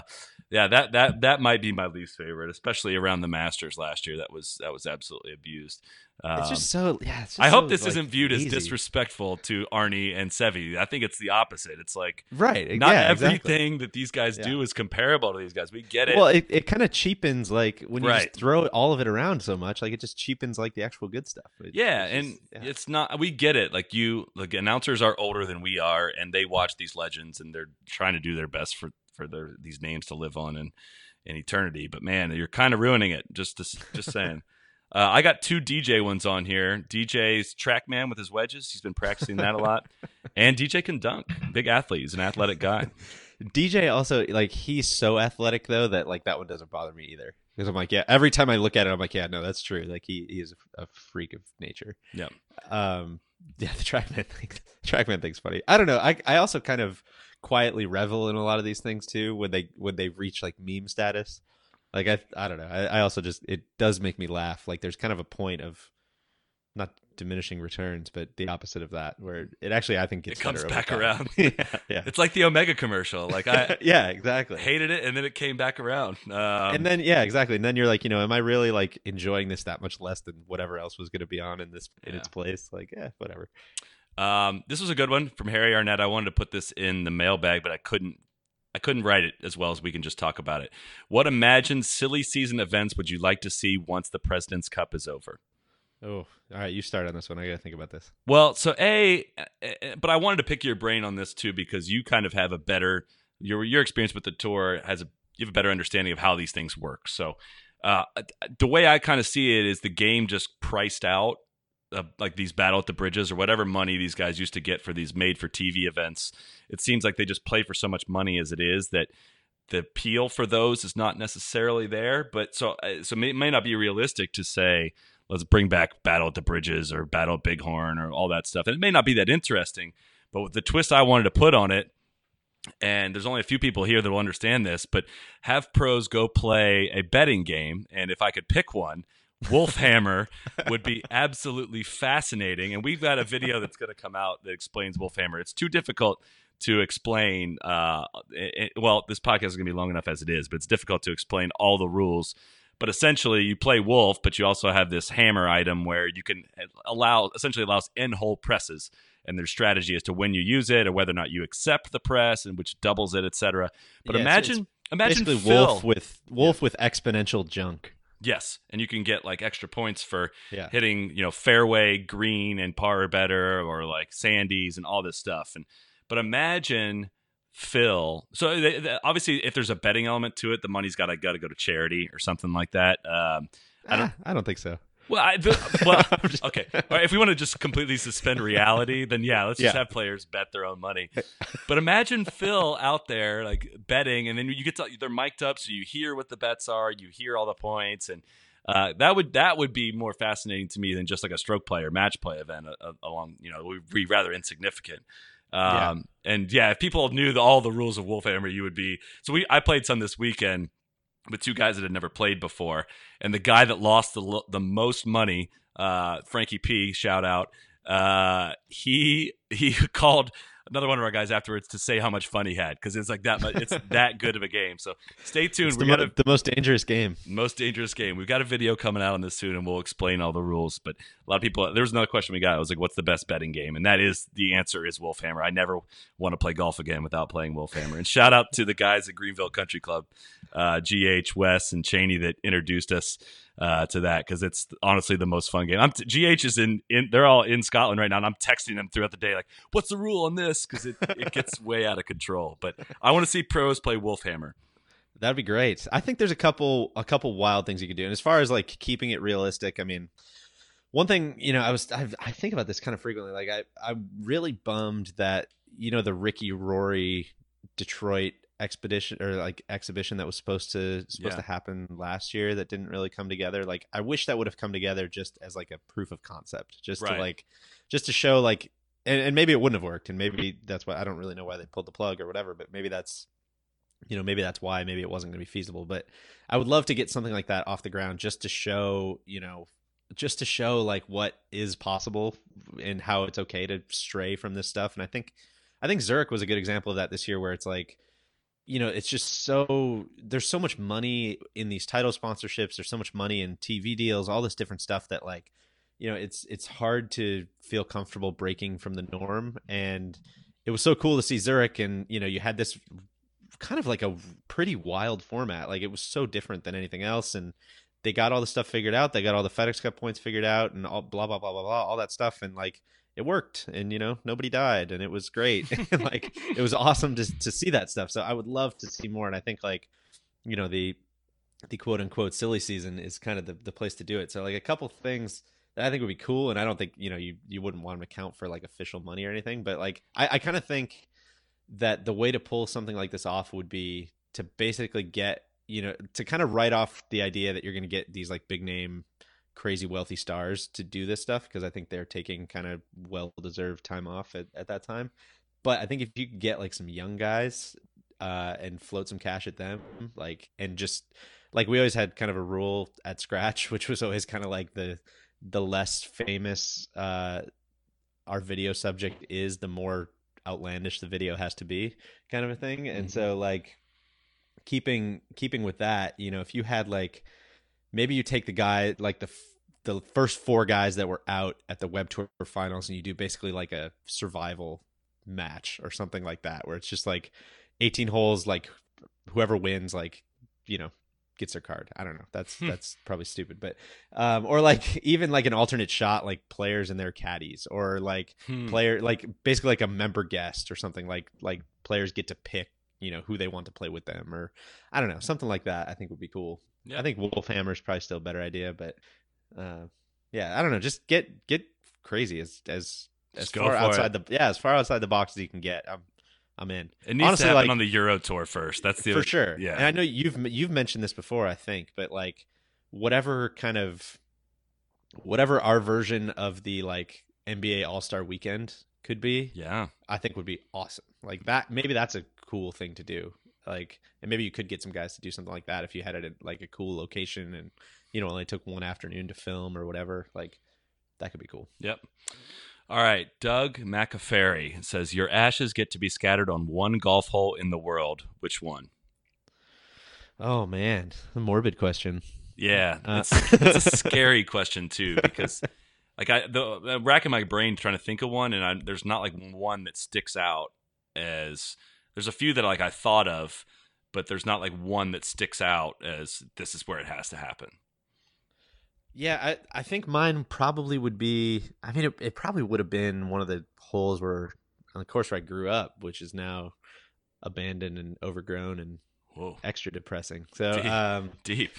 That might be my least favorite, especially around the Masters last year. That was absolutely abused. It's just so. Yeah, I hope this isn't viewed as disrespectful to Arnie and Seve. I think it's the opposite. It's like not everything that these guys do is comparable to these guys. We get it. Well, it kind of cheapens like when you just throw all of it around so much. Like it just cheapens like the actual good stuff. It's not. We get it. Like announcers are older than we are, and they watch these legends, and they're trying to do their best for these names to live on in eternity. But man, you're kind of ruining it. Just saying. I got two DJ ones on here. DJ's TrackMan with his wedges. He's been practicing that a lot. And DJ can dunk. Big athlete. He's an athletic guy. DJ also, like, he's so athletic, though, that, like, that one doesn't bother me either. Because I'm like, every time I look at it, I'm like, no, that's true. Like, he is a freak of nature. Yeah. The TrackMan thing's funny. I don't know. I also kind of quietly revel in a lot of these things, too, when they reach, like, meme status. Like, I don't know. I also just, it does make me laugh. Like, there's kind of a point of not diminishing returns, but the opposite of that, where it actually, I think, comes back around. yeah. It's like the Omega commercial. Like, I exactly hated it, and then it came back around. And then, exactly. And then you're like, am I really, like, enjoying this that much less than whatever else was going to be on in its place? Like, whatever. This was a good one from Harry Arnett. I wanted to put this in the mailbag, but I couldn't write it as well as we can just talk about it. What imagined silly season events would you like to see once the President's Cup is over? Oh, all right. You start on this one. I got to think about this. Well, so but I wanted to pick your brain on this too, because you kind of have a better, your experience with the tour you have a better understanding of how these things work. So the way I kind of see it is the game just priced out, like these Battle at the Bridges or whatever money these guys used to get for these made-for-TV events. It seems like they just play for so much money as it is that the appeal for those is not necessarily there. But so it may not be realistic to say, let's bring back Battle at the Bridges or Battle at Bighorn or all that stuff. And it may not be that interesting, but with the twist I wanted to put on it, and there's only a few people here that will understand this, but have pros go play a betting game, and if I could pick one, Wolfhammer would be absolutely fascinating. And we've got a video that's going to come out that explains Wolfhammer. It's too difficult to explain. Well, this podcast is going to be long enough as it is, but it's difficult to explain all the rules. But essentially, you play Wolf, but you also have this hammer item where you can essentially allows in-hole presses. And there's strategy as to when you use it or whether or not you accept the press, and which doubles it, etc. But imagine basically Phil, Wolf with exponential junk. Yes, and you can get like extra points for Yeah. hitting, fairway green and par or better, or like sandies and all this stuff. But imagine Phil. So obviously, if there's a betting element to it, the money's got to go to charity or something like that. I don't think so. Well, okay. All right, if we want to just completely suspend reality, then let's just have players bet their own money. But imagine Phil out there like betting, and then you get they're mic'd up, so you hear what the bets are, you hear all the points, and that would be more fascinating to me than just like a stroke play or match play event along. Would be rather insignificant. And if people knew all the rules of Wolfhammer, you would be. So I played some this weekend with two guys that had never played before, and the guy that lost the most money, Frankie P, shout out, he called another one of our guys afterwards to say how much fun he had, because it's like that much, it's that good of a game. So stay tuned. It's the most dangerous game. Most dangerous game. We've got a video coming out on this soon, and we'll explain all the rules. But a lot of people, there was another question we got. It was like, what's the best betting game? And the answer is Wolfhammer. I never want to play golf again without playing Wolfhammer. And shout out to the guys at Greenville Country Club, GH, Wes, and Cheney that introduced us to that, because it's honestly the most fun game. GH is in they're all in Scotland right now, and I'm texting them throughout the day like, what's the rule on this? Because it gets way out of control. But I want to see pros play Wolfhammer. That'd be great. I think there's a couple wild things you could do. And as far as like keeping it realistic, I mean, one thing, I think about this kind of frequently. Like I'm really bummed that, the Ricky Rory Detroit expedition or like exhibition that was supposed to happen last year that didn't really come together. Like I wish that would have come together just as like a proof of concept, just to show like, and maybe it wouldn't have worked, and maybe that's why I don't really know why they pulled the plug or whatever, but maybe that's why, maybe it wasn't going to be feasible. But I would love to get something like that off the ground, just to show like what is possible and how it's okay to stray from this stuff. And I think Zurich was a good example of that this year, where it's like, it's just there's so much money in these title sponsorships. There's so much money in TV deals, all this different stuff that like, it's hard to feel comfortable breaking from the norm. And it was so cool to see Zurich, and, you had this kind of like a pretty wild format. Like it was so different than anything else. And they got all the stuff figured out. They got all the FedEx Cup points figured out, and all blah, blah, blah, blah, blah, all that stuff. And like, it worked, and nobody died, and it was great. And like, it was awesome to see that stuff. So I would love to see more. And I think like, the quote unquote silly season is kind of the place to do it. So like a couple things that I think would be cool. And I don't think, you wouldn't want them to count for like official money or anything, but like, I kind of think that the way to pull something like this off would be to basically get, to kind of write off the idea that you're going to get these like big name, crazy wealthy stars to do this stuff, because I think they're taking kind of well-deserved time off at that time. But I think if you could get like some young guys and float some cash at them, like, and just like we always had kind of a rule at Scratch, which was always kind of like the less famous our video subject is, the more outlandish the video has to be, kind of a thing. And so like keeping with that, if you had like, maybe you take the guy, like the first four guys that were out at the Web Tour finals, and you do basically like a survival match or something like that, where it's just like 18 holes, like whoever wins, like, gets their card. I don't know. That's probably stupid, but or like even like an alternate shot, like players and their caddies, or like like basically like a member guest or something, like players get to pick, who they want to play with them, or I don't know, something like that. I think would be cool. Yeah. I think Wolfhammer is probably still a better idea, but I don't know. Just get crazy as far outside as far outside the box as you can get. I'm in. It needs to happen on the Euro Tour first. That's for sure. Yeah, and I know you've mentioned this before, I think, but like whatever our version of the like NBA All-Star Weekend could be, I think would be awesome. Like that, maybe that's a cool thing to do. Like, and maybe you could get some guys to do something like that if you had it at like a cool location, and only took one afternoon to film or whatever. Like that could be cool. Yep. All right, Doug McAferry says your ashes get to be scattered on one golf hole in the world. Which one? Oh man, a morbid question. Yeah, it's a scary question too, because like I'm racking my brain trying to think of one, and there's not like one that sticks out as there's a few that like I thought of, but there's not like one that sticks out as this is where it has to happen. Yeah, I think mine probably would be. I mean, it probably would have been one of the holes where on the course where I grew up, which is now abandoned and overgrown and Whoa. extra depressing. So Deep.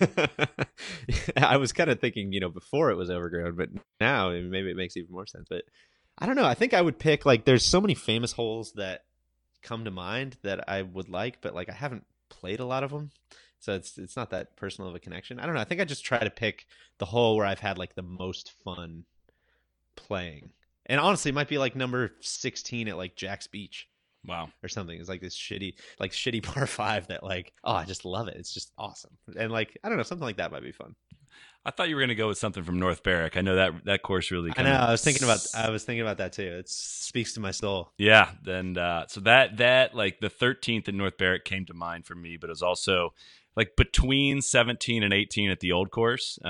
I was kind of thinking, before it was overgrown, but now maybe it makes even more sense. But I don't know. I think I would pick like there's so many famous holes that come to mind that I would like, but like I haven't played a lot of them. So it's not that personal of a connection. I don't know. I think I just try to pick the hole where I've had like the most fun playing. And honestly, it might be like number 16 at like Jack's Beach. Wow. Or something. It's like this shitty par 5 that like, oh, I just love it. It's just awesome. And like, I don't know, something like that might be fun. I thought you were going to go with something from North Berwick. I know that course really. I know. I was thinking about that too. It speaks to my soul. Yeah. Then so that like the 13th at North Berwick came to mind for me, but it was also like between 17 and 18 at the old course.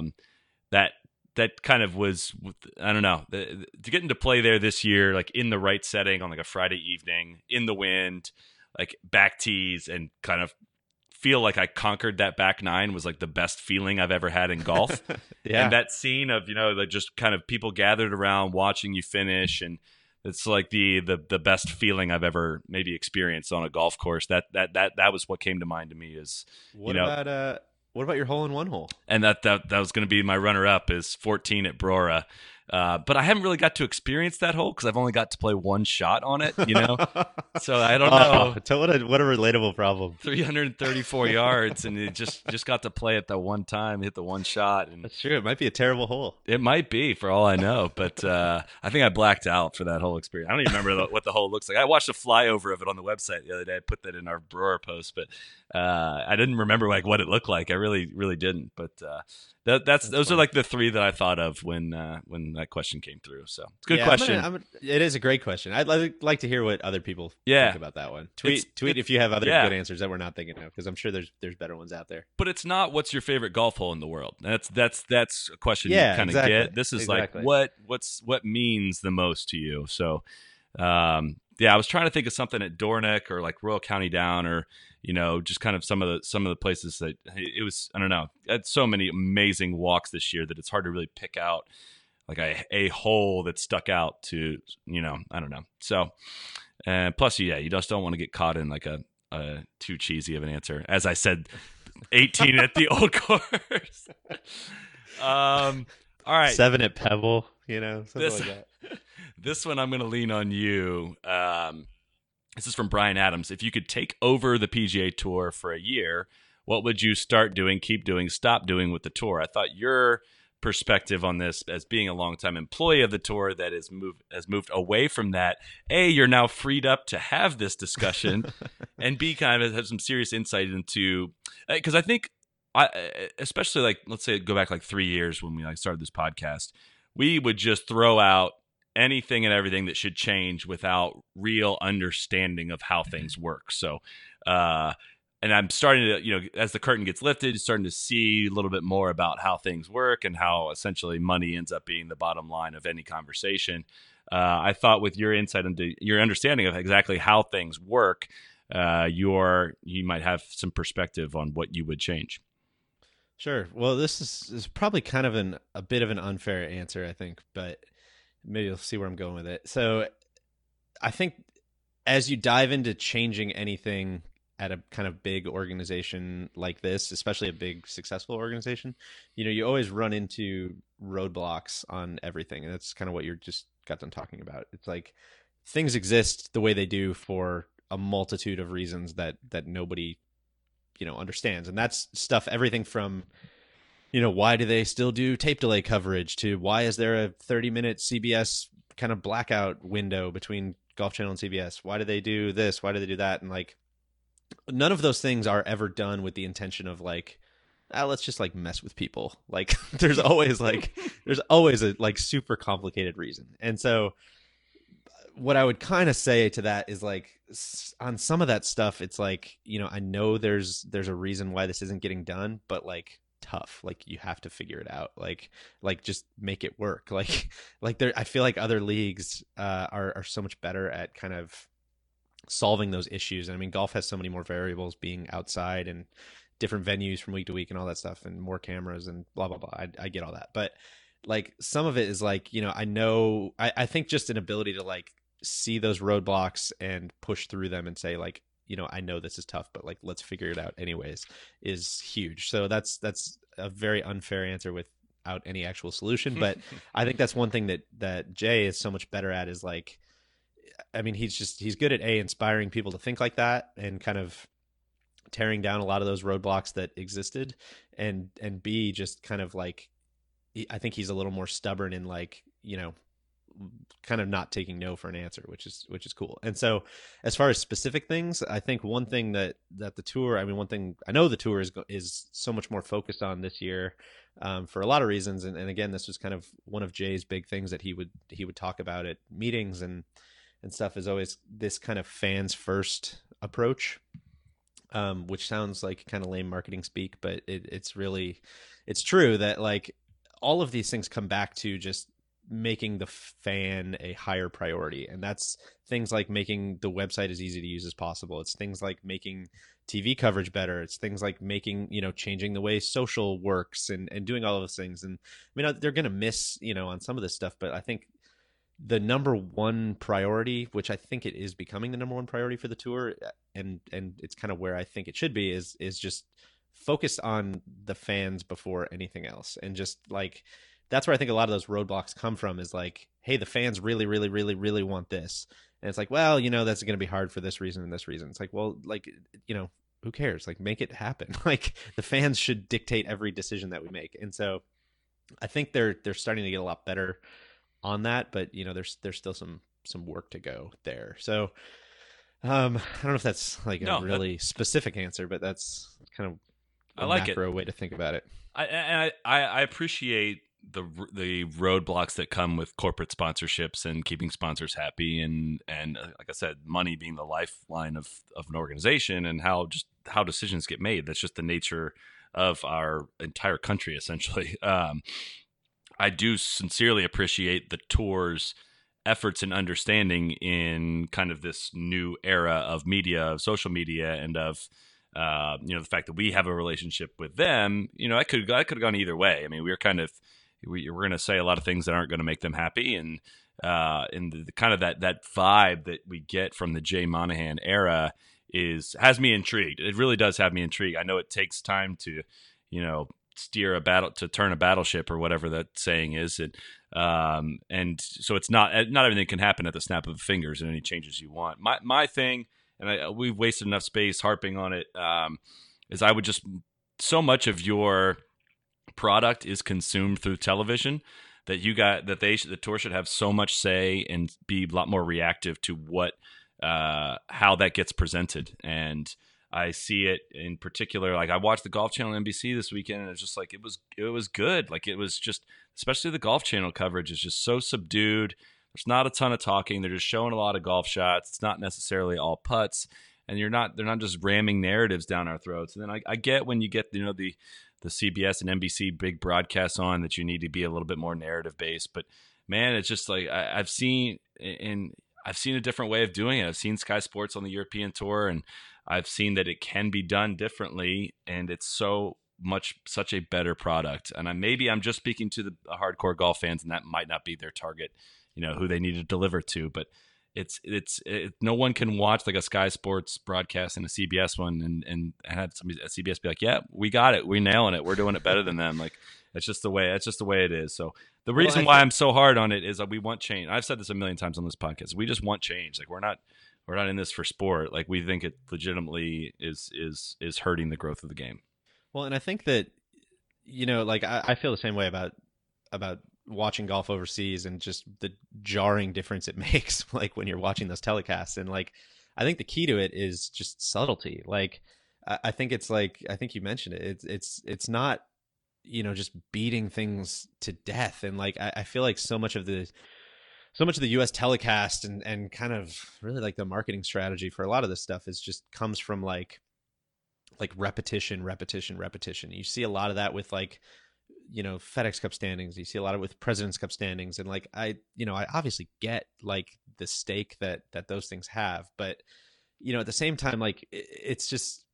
That kind of was, I don't know, to get into play there this year, like in the right setting on like a Friday evening in the wind, like back tees, and kind of feel like I conquered that back nine was like the best feeling I've ever had in golf. Yeah. And that scene of, like just kind of people gathered around watching you finish. And it's like the best feeling I've ever maybe experienced on a golf course. That was what came to mind to me is, What about your hole-in-one hole? And that was going to be my runner-up is 14 at Brora. But I haven't really got to experience that hole because I've only got to play one shot on it, So I don't know. What a relatable problem. 334 yards, and it just got to play it that one time, hit the one shot. And that's true. It might be a terrible hole. It might be, for all I know. But I think I blacked out for that whole experience. I don't even remember what the hole looks like. I watched a flyover of it on the website the other day. I put that in our Brora post, but I didn't remember like what it looked like. I really, really didn't. But those funny. Are like the three that I thought of when that question came through. So it's a good question. It is a great question. I'd like to hear what other people think about that one. Tweet if you have other good answers that we're not thinking of, because I'm sure there's better ones out there. But it's not what's your favorite golf hole in the world. That's a question you kind of get. This is like what means the most to you. So I was trying to think of something at Dornoch or like Royal County Down or just kind of some of the places that it was. I don't know. I had so many amazing walks this year that it's hard to really pick out like a hole that stuck out to I don't know. So plus you just don't want to get caught in like a too cheesy of an answer. As I said, 18 at the old course. All right, 7 at Pebble. Something like that. This one I'm going to lean on you. This is from Brian Adams. If you could take over the PGA Tour for a year, what would you start doing, keep doing, stop doing with the tour? I thought your perspective on this as being a longtime employee of the tour that has moved away from that. A, you're now freed up to have this discussion, and B, kind of have some serious insight into, because I think, especially like, let's say go back like 3 years when we started this podcast, we would just throw out anything and everything that should change without real understanding of how things work. So, and I'm starting to, as the curtain gets lifted, starting to see a little bit more about how things work and how essentially money ends up being the bottom line of any conversation. I thought with your insight into your understanding of exactly how things work, you might have some perspective on what you would change. Sure. Well, this is probably kind of a bit of an unfair answer, I think, but maybe you'll see where I'm going with it. So I think as you dive into changing anything at a kind of big organization like this, especially a big successful organization, you always run into roadblocks on everything. And that's kind of what you just got done talking about. It's like things exist the way they do for a multitude of reasons that nobody, understands. And that's stuff, everything from, why do they still do tape delay coverage to why is there a 30-minute CBS kind of blackout window between Golf Channel and CBS? Why do they do this? Why do they do that? And like, none of those things are ever done with the intention of like, let's just like mess with people. Like there's always a like super complicated reason. And so what I would kind of say to that is like on some of that stuff, it's like, I know there's a reason why this isn't getting done, but like tough, like you have to figure it out, like just make it work. Like there, I feel like other leagues are so much better at kind of solving those issues. And I mean, golf has so many more variables, being outside and different venues from week to week and all that stuff, and more cameras and blah blah blah. I get all that, but like some of it is like, I think just an ability to like see those roadblocks and push through them and say like, I know this is tough, but like let's figure it out anyways, is huge. So that's a very unfair answer without any actual solution, but I think that's one thing that Jay is so much better at, is like, I mean, he's good at inspiring people to think like that and kind of tearing down a lot of those roadblocks that existed, and B, just kind of like, I think he's a little more stubborn in like, kind of not taking no for an answer, which is cool. And so as far as specific things, I think one thing that the tour, I mean, one thing I know the tour is so much more focused on this year, for a lot of reasons. And again, this was kind of one of Jay's big things that he would talk about at meetings and stuff, is always this kind of fans first approach, which sounds like kind of lame marketing speak, but it's true that like all of these things come back to just making the fan a higher priority. And that's things like making the website as easy to use as possible. It's things like making TV coverage better. It's things like making, changing the way social works and doing all of those things. And I mean, they're going to miss, on some of this stuff, but I think the number one priority, which I think it is becoming the number one priority for the tour, and it's kind of where I think it should be, is just focused on the fans before anything else. And just like, that's where I think a lot of those roadblocks come from, is like, hey, the fans really, really, really, really want this. And it's like, well, that's going to be hard for this reason and this reason. It's like, well, like, who cares? Like, make it happen. Like, the fans should dictate every decision that we make. And so I think they're starting to get a lot better on that, but there's still some work to go there. So I don't know if that's like a really specific answer, but that's kind of a macro way to think about it. I appreciate the roadblocks that come with corporate sponsorships and keeping sponsors happy, and like I said, money being the lifeline of an organization, and how decisions get made. That's just the nature of our entire country, essentially. I do sincerely appreciate the tour's efforts and understanding in kind of this new era of media, of social media, and of the fact that we have a relationship with them. I could have gone either way. I mean, we're going to say a lot of things that aren't going to make them happy, and in the kind of that vibe that we get from the Jay Monahan era has me intrigued. It really does have me intrigued. I know it takes time to, turn a battleship, or whatever that saying is, and so it's not everything can happen at the snap of the fingers and any changes you want. My thing, and we've wasted enough space harping on it, is I would just, so much of your product is consumed through television that the tour should have so much say and be a lot more reactive to how that gets presented. And I see it in particular, like I watched the Golf Channel NBC this weekend, and it's just like, it was good. Like, it was just, especially the Golf Channel coverage is just so subdued. There's not a ton of talking. They're just showing a lot of golf shots. It's not necessarily all putts, and they're not just ramming narratives down our throats. And then I get when you get, the CBS and NBC big broadcasts on, that you need to be a little bit more narrative based. But man, it's just like, I've seen a different way of doing it. I've seen Sky Sports on the European tour, and I've seen that it can be done differently, and it's such a better product. And maybe I'm just speaking to the hardcore golf fans, and that might not be their target, who they need to deliver to. But it's no one can watch like a Sky Sports broadcast and a CBS one and have somebody at CBS be like, yeah, we got it, we're nailing it, we're doing it better than them. Like, it's just the way it is. So the reason why I'm so hard on it is that we want change. I've said this a million times on this podcast. We just want change. Like, we're not in this for sport. Like, we think it legitimately is hurting the growth of the game. Well, and I think that, like I feel the same way about watching golf overseas, and just the jarring difference it makes, like when you're watching those telecasts. And like, I think the key to it is just subtlety. Like, I think it's like, I think you mentioned it. It's not, just beating things to death. And like, I feel like so much of the US telecast and kind of really like the marketing strategy for a lot of this stuff is just comes from like repetition, repetition, repetition. You see a lot of that with like, FedEx Cup standings. You see a lot of it with President's Cup standings. And like, I obviously get like the stake that those things have, but at the same time, like it's just,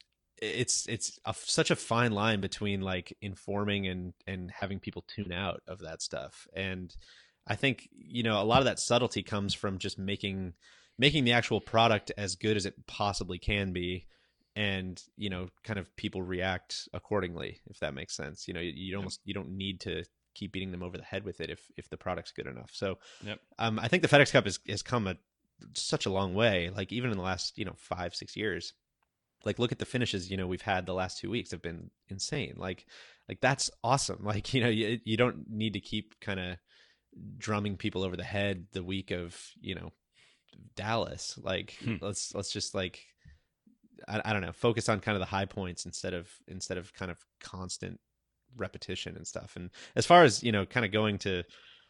such a fine line between like informing and having people tune out of that stuff. And I think, a lot of that subtlety comes from just making the actual product as good as it possibly can be, and kind of people react accordingly, if that makes sense. You don't need to keep beating them over the head with it if the product's good enough. So Yep. I think the FedEx Cup has come such a long way, like even in the last 5-6 years. Like look at the finishes we've had the last 2 weeks have been insane. Like that's awesome. Like you don't need to keep kind of drumming people over the head the week of Dallas. Like let's just like I don't know, focus on kind of the high points instead of kind of constant repetition and stuff. And as far as kind of going to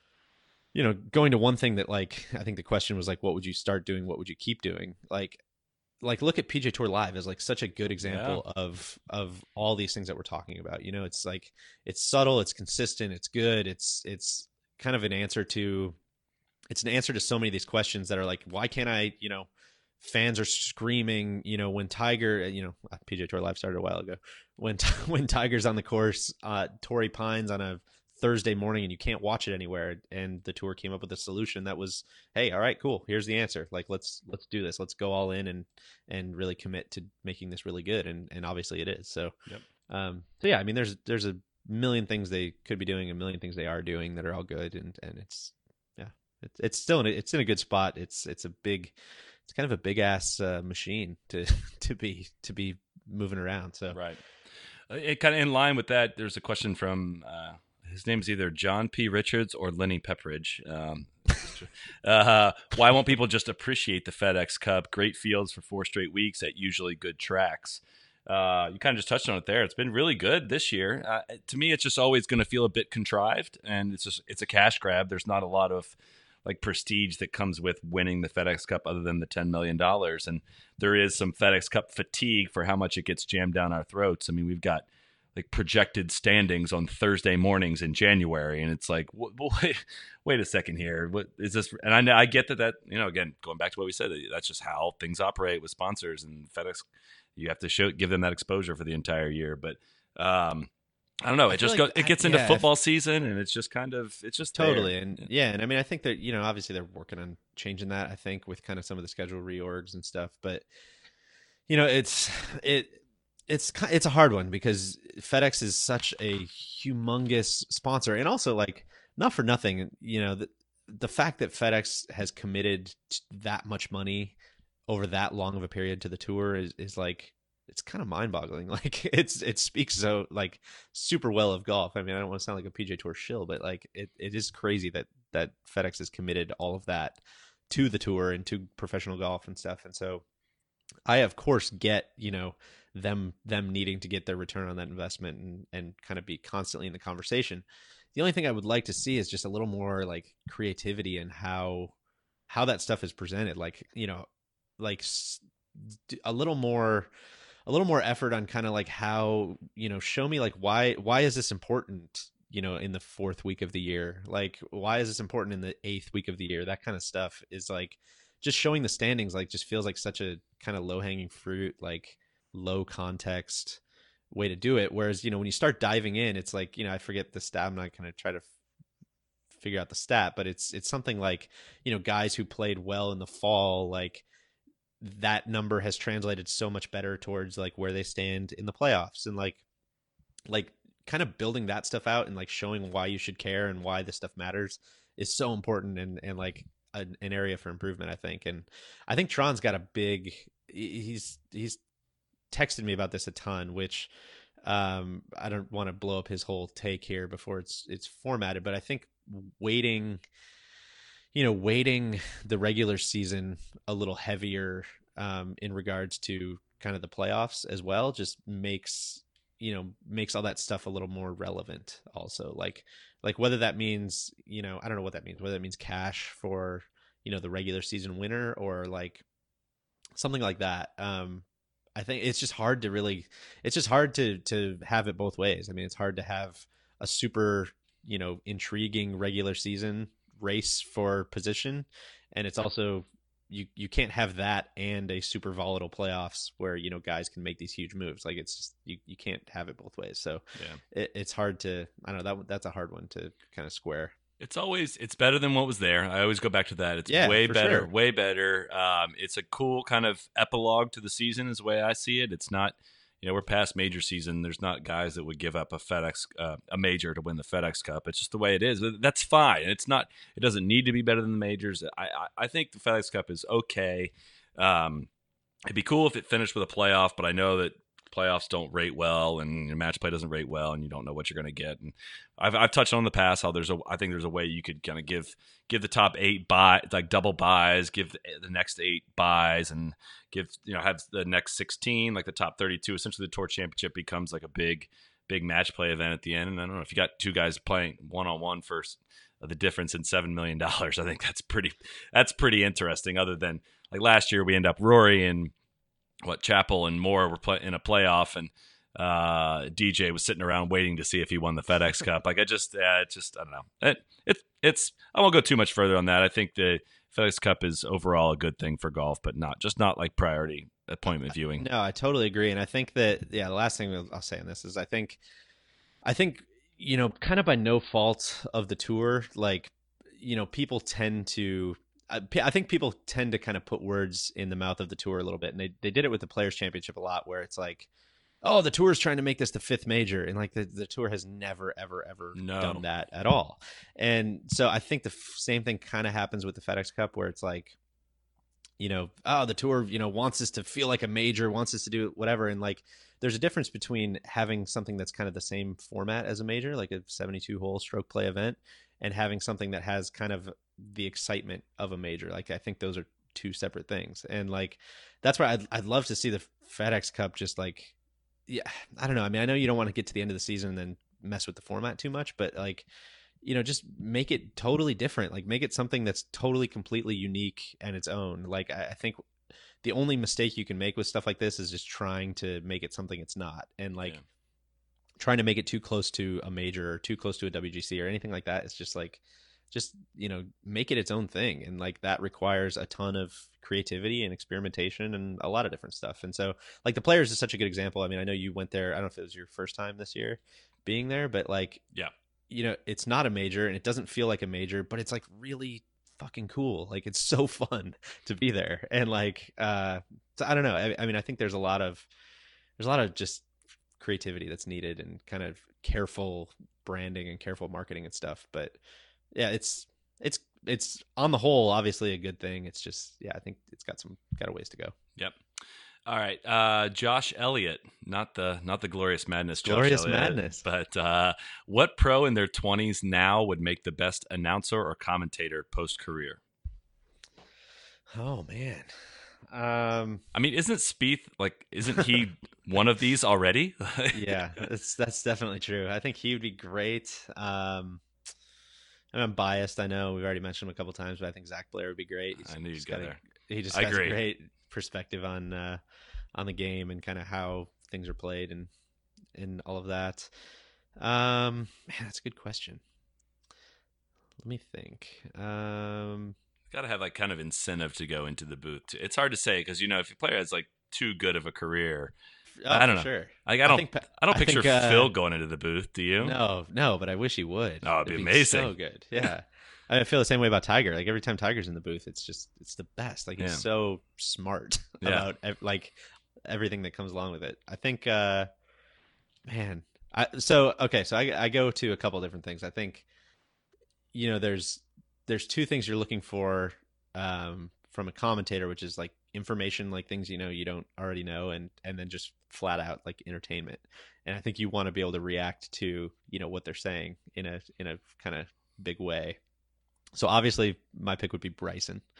one thing that, like, I think the question was like, what would you start doing, what would you keep doing, like look at PJ Tour Live as like such a good example of all these things that we're talking about. It's like, it's subtle, it's consistent, it's good, it's kind of an answer to so many of these questions that are like, why can't I, fans are screaming, when Tiger, PJ Tour Live started a while ago, when Tiger's on the course, Torrey pines on a Thursday morning and you can't watch it anywhere. And the tour came up with a solution that was, hey, all right, cool, here's the answer. Like, let's do this. Let's go all in and really commit to making this really good. And obviously it is. So, so yeah, I mean, there's a million things they could be doing, a million things they are doing that are all good. And it's, yeah, it's still it's in a good spot. It's kind of a big ass machine to be moving around. So right. It kind of in line with that. There's a question from his name's either John P. Richards or Lenny Pepperidge. Why won't people just appreciate the FedEx Cup? Great fields for 4 straight weeks at usually good tracks. You kind of just touched on it there. It's been really good this year. To me, it's just always going to feel a bit contrived, and it's a cash grab. There's not a lot of like prestige that comes with winning the FedEx Cup other than the $10 million. And there is some FedEx Cup fatigue for how much it gets jammed down our throats. I mean, we've got like projected standings on Thursday mornings in January. And it's like, wait a second here. What is this? And I get that, again, going back to what we said, that's just how things operate with sponsors and FedEx. You have to give them that exposure for the entire year. But, I don't know. It gets into football season, and it's just totally. There. And I mean, I think that obviously they're working on changing that. I think with kind of some of the schedule reorgs and stuff, but it's a hard one because FedEx is such a humongous sponsor, and also like not for nothing, the fact that FedEx has committed that much money over that long of a period to the tour is like, it's kind of mind-boggling. Like it speaks so like super well of golf. I mean, I don't want to sound like a PJ Tour shill, but like it is crazy that FedEx has committed all of that to the tour and to professional golf and stuff. And so I of course get, them needing to get their return on that investment and kind of be constantly in the conversation. The only thing I would like to see is just a little more like creativity in how that stuff is presented. Like, like a little more effort on kind of like how, show me like why is this important, in the 4th week of the year? Like, why is this important in the 8th week of the year? That kind of stuff is like just showing the standings, like just feels like such a kind of low hanging fruit, like low context way to do it. Whereas, when you start diving in, it's like, I forget the stat. I'm not going to try to figure out the stat, but it's something like, guys who played well in the fall, like, that number has translated so much better towards like where they stand in the playoffs, and like kind of building that stuff out and like showing why you should care and why this stuff matters is so important and like an area for improvement, I think. And I think Tron's got a big, he's texted me about this a ton, which I don't want to blow up his whole take here before it's formatted, but I think waiting the regular season a little heavier in regards to kind of the playoffs as well just makes all that stuff a little more relevant also. Like whether that means, I don't know what that means, whether that means cash for, the regular season winner or like something like that. I think it's just hard to have it both ways. I mean, it's hard to have a super, intriguing regular season race for position. And it's also, you can't have that and a super volatile playoffs where, guys can make these huge moves. Like it's just, you can't have it both ways. So it's hard to, I don't know, that's a hard one to kind of square. It's better than what was there. I always go back to that. It's way better, sure. way better. It's a cool kind of epilogue to the season is the way I see it. It's not, we're past major season. There's not guys that would give up a major to win the FedEx Cup. It's just the way it is. That's fine. It doesn't need to be better than the majors. I think the FedEx Cup is okay. It'd be cool if it finished with a playoff, but I know that playoffs don't rate well and your match play doesn't rate well and you don't know what you're going to get. And I've touched on in the past how I think there's a way you could kind of give the top 8 like double buys, give the next 8 buys, and give, have the next 16, like the top 32. Essentially the Tour Championship becomes like a big match play event at the end. And I don't know if you got 2 guys playing one-on-one for the difference in $7 million. I think that's pretty interesting, other than like last year we end up Rory and Chappell and Moore were in a playoff, and DJ was sitting around waiting to see if he won the FedEx Cup. Like I don't know. It's I won't go too much further on that. I think the FedEx Cup is overall a good thing for golf, but not like priority appointment viewing. No, I totally agree, and I think that the last thing I'll say on this is I think kind of by no fault of the tour, like people tend to. I think people tend to kind of put words in the mouth of the tour a little bit, and they did it with the Players Championship a lot, where it's like, oh, the tour is trying to make this the 5th major, and like the tour has never ever done that at all. And so I think the same thing kind of happens with the FedEx Cup, where it's like, the tour wants us to feel like a major, wants us to do whatever, and like there's a difference between having something that's kind of the same format as a major, like a 72-hole stroke play event, and having something that has kind of the excitement of a major. Like I think those are 2 separate things, and like that's why I'd love to see the FedEx Cup just like, I don't know. I mean, I know you don't want to get to the end of the season and then mess with the format too much, but like, just make it totally different. Like make it something that's totally completely unique and its own. Like I think the only mistake you can make with stuff like this is just trying to make it something it's not, and like trying to make it too close to a major or too close to a WGC or anything like that. It's just like, make it its own thing. And like that requires a ton of creativity and experimentation and a lot of different stuff. And so like the Players is such a good example. I mean, I know you went there. I don't know if it was your first time this year being there, but like, it's not a major and it doesn't feel like a major, but it's like really fucking cool. Like it's so fun to be there. And like, so I don't know. I mean, I think there's a lot of just creativity that's needed and kind of careful branding and careful marketing and stuff. But yeah, it's on the whole obviously a good thing. It's just, I think it's got a ways to go. Yep. All right, Josh Elliott, not the Glorious Madness, Glorious Josh Elliott, Madness. But what pro in their 20s now would make the best announcer or commentator post career? Oh man, I mean, isn't he one of these already? Yeah, that's definitely true. I think he would be great. I'm biased. I know we've already mentioned him a couple times, but I think Zach Blair would be great. I knew you'd go there. He just has a great perspective on the game and kind of how things are played and all of that. Man, that's a good question. Let me think. Got to have like kind of incentive to go into the booth. It's hard to say because if a player has like too good of a career, I don't know. Sure. I don't picture Phil going into the booth. Do you? No, but I wish he would. Oh, it'd be amazing. So good. Yeah. I feel the same way about Tiger. Like every time Tiger's in the booth, it's the best. Like he's so smart about like everything that comes along with it. I think, man. So I go to a couple different things. I think, there's 2 things you're looking for from a commentator, which is like information, like things you don't already know, and then just flat out like entertainment. And I think you want to be able to react to what they're saying in a kind of big way. So obviously my pick would be Bryson.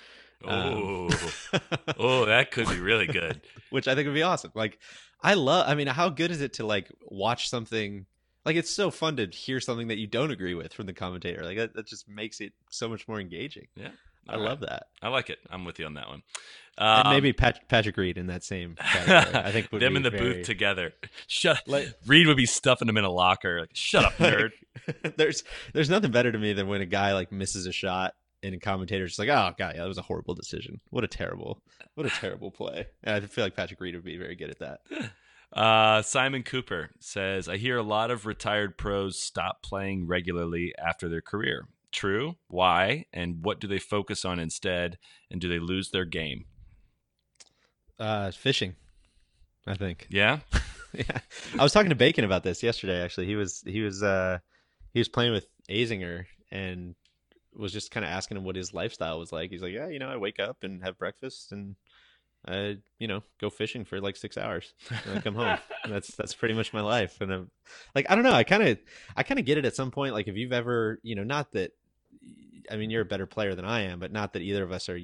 Oh, oh, that could be really good. Which I think would be awesome. Like, I mean, how good is it to like watch something? Like, it's so fun to hear something that you don't agree with from the commentator. Like, that just makes it so much more engaging. Yeah. I love that. I like it. I'm with you on that one. And maybe Patrick Reed in that same category. I think would them be in the very... booth together. Shut. Like, Reed would be stuffing them in a locker. Like, shut up, nerd. There's nothing better to me than when a guy like misses a shot and a commentator's just like, oh god, yeah, that was a horrible decision. What a terrible play. And I feel like Patrick Reed would be very good at that. Simon Cooper says, I hear a lot of retired pros stop playing regularly after their career. True? Why? And what do they focus on instead? And do they lose their game? Fishing, I think. Yeah? Yeah. I was talking to Bacon about this yesterday, actually. He was playing with Azinger and was just kind of asking him what his lifestyle was like. He's like, yeah, I wake up and have breakfast and I, go fishing for like 6 hours and I come home. That's pretty much my life. And I'm like, I don't know. I kind of get it at some point. Like if you've ever, not that, I mean, you're a better player than I am, but not that either of us are,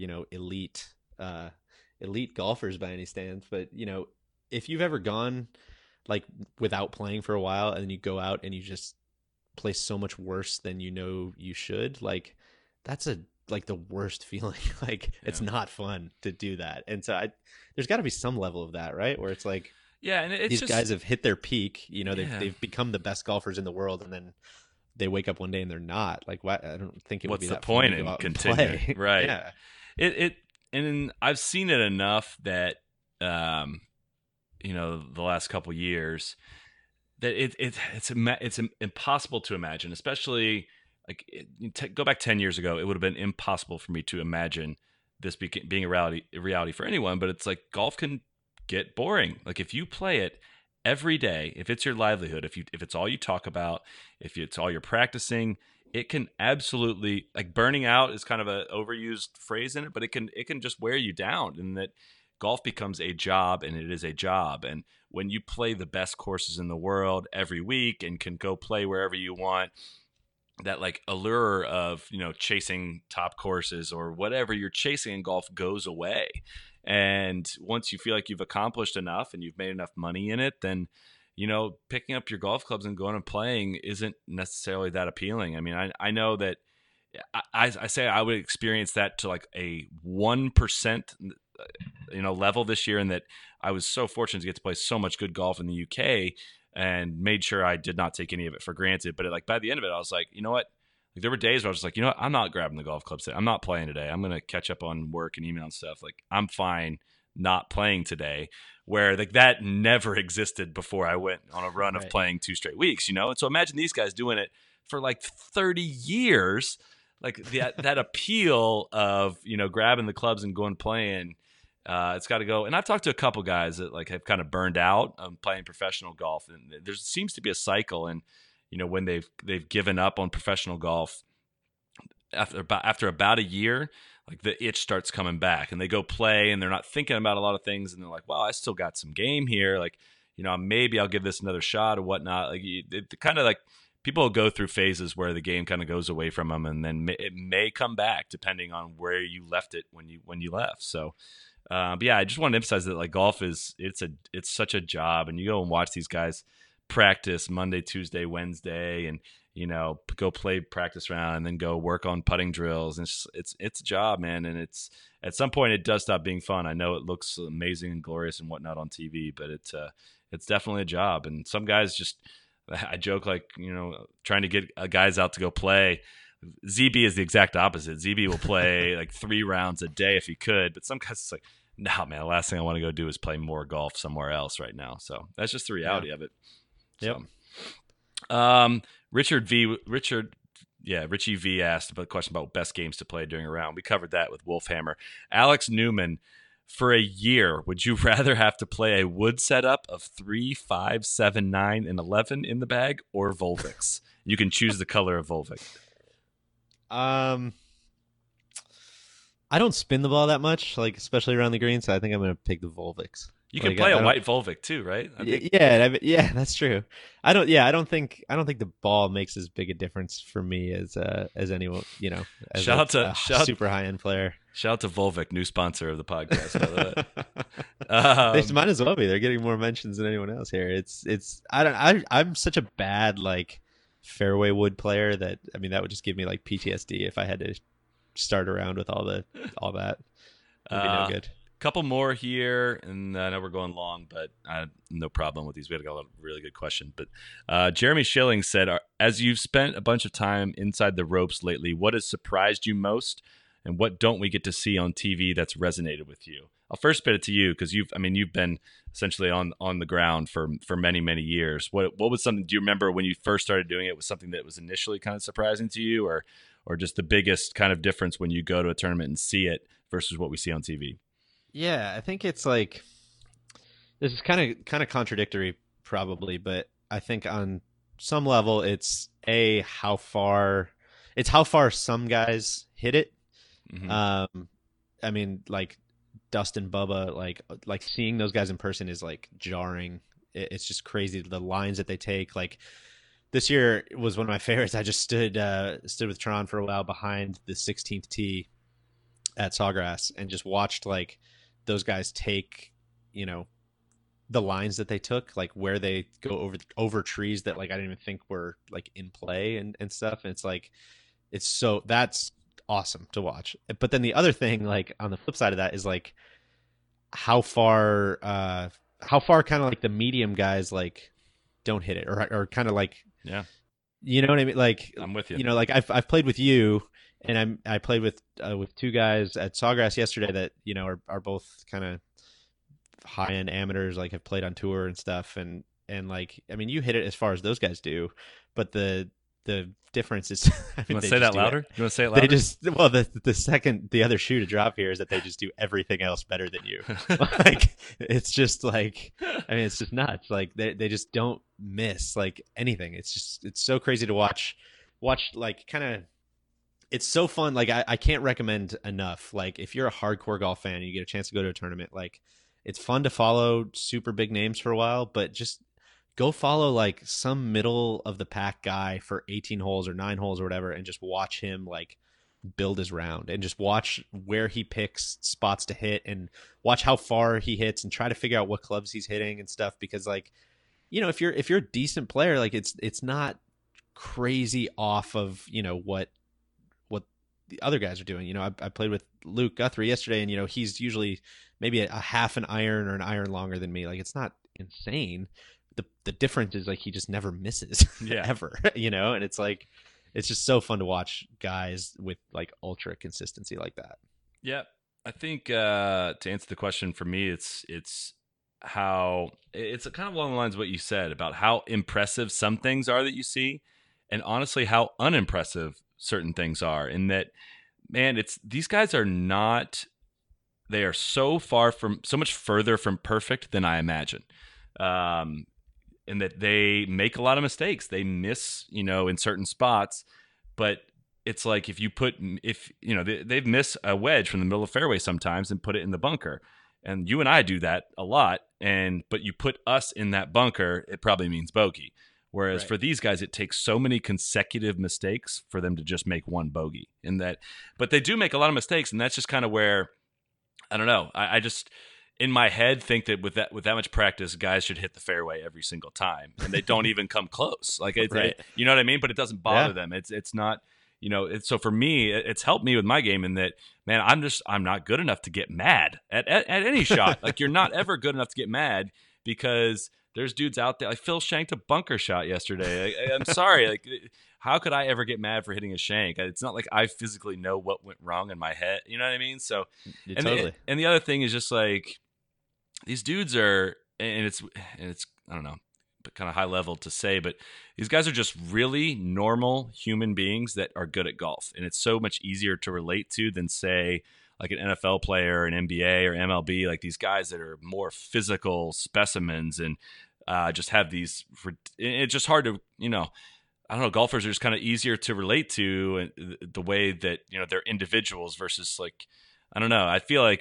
elite golfers by any stands. But, if you've ever gone like without playing for a while and then you go out and you just play so much worse than you should, like that's the worst feeling. Like it's not fun to do that. And so there's got to be some level of that, right? Where it's like, yeah, and it's these just, guys have hit their peak, they've become the best golfers in the world, and then they wake up one day and they're not. Like, why? I don't think it would be that fun to go out and play. Right. Yeah. And I've seen it enough that the last couple years that it's impossible to imagine, especially like go back 10 years ago, it would have been impossible for me to imagine this being a reality for anyone. But it's like golf can get boring. Like if you play it every day, if it's your livelihood, if it's all you talk about, if it's all you're practicing, it can absolutely, like, burning out is kind of an overused phrase in it, but it can just wear you down, and that golf becomes a job, and it is a job. And when you play the best courses in the world every week and can go play wherever you want, that like allure of, chasing top courses or whatever you're chasing in golf goes away. And once you feel like you've accomplished enough and you've made enough money in it, then, picking up your golf clubs and going and playing isn't necessarily that appealing. I mean, I know that I say I would experience that to like a 1%, level this year, and that I was so fortunate to get to play so much good golf in the UK and made sure I did not take any of it for granted. But by the end of it, I was like, you know what? Like, there were days where I was just like, I'm not grabbing the golf clubs today. I'm not playing today. I'm going to catch up on work and email and stuff. Like, I'm fine not playing today, where like that never existed before I went on a run of playing 2 straight weeks, And so imagine these guys doing it for like 30 years, like that appeal of, grabbing the clubs and going playing. It's got to go. And I've talked to a couple guys that like have kind of burned out playing professional golf, and there seems to be a cycle. And when they've given up on professional golf after about a year, like the itch starts coming back, and they go play, and they're not thinking about a lot of things, and they're like, "Well, I still got some game here. Like, maybe I'll give this another shot or whatnot." Like, it kind of like people go through phases where the game kind of goes away from them, and then it may come back depending on where you left it when you left. So. But yeah, I just want to emphasize that like golf it's such a job, and you go and watch these guys practice Monday, Tuesday, Wednesday, and go play practice round and then go work on putting drills. And it's a job, man. And it's at some point it does stop being fun. I know it looks amazing and glorious and whatnot on TV, but it's definitely a job. And some guys I joke like, trying to get guys out to go play. ZB is the exact opposite. ZB will play like 3 rounds a day if he could, but some guys it's like, no, man, the last thing I want to go do is play more golf somewhere else right now. So that's just the reality of it. Yep. So, Richie V asked about a question about best games to play during a round. We covered that with Wolfhammer. Alex Newman, for a year, would you rather have to play a wood setup of 3, 5, 7, 9, and 11 in the bag, or Volvics? You can choose the color of Volvic. I don't spin the ball that much, like especially around the green, so I think I'm going to pick the Volvics. You can Like, play I a don't- white Volvic too, right? I think, Yeah, that's true. I don't think the ball makes as big a difference for me as anyone, as a super high end player. shout out to Volvic, new sponsor of the podcast, by the way. They might as well be. They're getting more mentions than anyone else here. I'm such a bad like fairway wood player that that would just give me like PTSD if I had to start around with all that. It'd be no good. Couple more here, and I know we're going long, but no problem with these. We had a really good question. But Jeremy Schilling said, as you've spent a bunch of time inside the ropes lately, what has surprised you most, and what don't we get to see on TV that's resonated with you? I'll first spit it to you because you've been essentially on the ground for many, many years. What was something? Do you remember when you first started doing it? Was something that was initially kind of surprising to you, or just the biggest kind of difference when you go to a tournament and see it versus what we see on TV? Yeah, I think it's like this is kind of contradictory probably, but I think on some level it's how far some guys hit it. Mm-hmm. Like Dustin, Bubba, like seeing those guys in person is like jarring. It's just crazy the lines that they take. Like this year was one of my favorites. I just stood with Tron for a while behind the 16th tee at Sawgrass and just watched like those guys take, the lines that they took, like where they go over trees that like I didn't even think were like in play and stuff. And it's like that's awesome to watch. But then the other thing, like on the flip side of that, is like how far kind of like the medium guys like don't hit it or kind of like, yeah, you know what I mean? Like I'm with you. Like I've played with you. And I played with two guys at Sawgrass yesterday that are both kind of high end amateurs, like have played on tour and stuff. And like you hit it as far as those guys do, but the difference is. You want to say that louder? You want to say it louder? They just the other shoe to drop here is that they just do everything else better than you. Like it's just like it's just nuts. Like they just don't miss like anything. It's so crazy to watch like kind of. It's so fun. Like I can't recommend enough. Like if you're a hardcore golf fan and you get a chance to go to a tournament, like it's fun to follow super big names for a while, but just go follow like some middle of the pack guy for 18 holes or 9 holes or whatever, and just watch him like build his round and just watch where he picks spots to hit and watch how far he hits and try to figure out what clubs he's hitting and stuff. Because like, if you're a decent player, like it's not crazy off of, what the other guys are doing. I played with Luke Guthrie yesterday, and he's usually maybe a half an iron or an iron longer than me. Like it's not insane. The difference is like he just never misses ever, and it's like it's just so fun to watch guys with like ultra consistency like that. Yeah, I think to answer the question for me, it's how it's kind of along the lines of what you said about how impressive some things are that you see, and honestly how unimpressive certain things are. In that, man, these guys are not. They are so much further from perfect than I imagine. And that they make a lot of mistakes. They miss, in certain spots, but it's like they've missed a wedge from the middle of the fairway sometimes and put it in the bunker. And you and I do that a lot. But you put us in that bunker, it probably means bogey. Whereas for these guys, it takes so many consecutive mistakes for them to just make one bogey. But they do make a lot of mistakes, and that's just kind of where, I don't know. I just in my head think that with that much practice, guys should hit the fairway every single time, and they don't even come close. Like you know what I mean? But it doesn't bother them. It's not. So for me, it's helped me with my game in that, man, I'm not good enough to get mad at any shot. Like you're not ever good enough to get mad because there's dudes out there. Like Phil shanked a bunker shot yesterday. I'm sorry. Like how could I ever get mad for hitting a shank? It's not like I physically know what went wrong in my head. You know what I mean? So totally. And the other thing is just like these dudes are, and it's I don't know, but kind of high level to say, but these guys are just really normal human beings that are good at golf. And it's so much easier to relate to than say like an NFL player, an NBA or MLB, like these guys that are more physical specimens and just have these, it's just hard to, I don't know, golfers are just kind of easier to relate to the way that, they're individuals versus like, I don't know. I feel like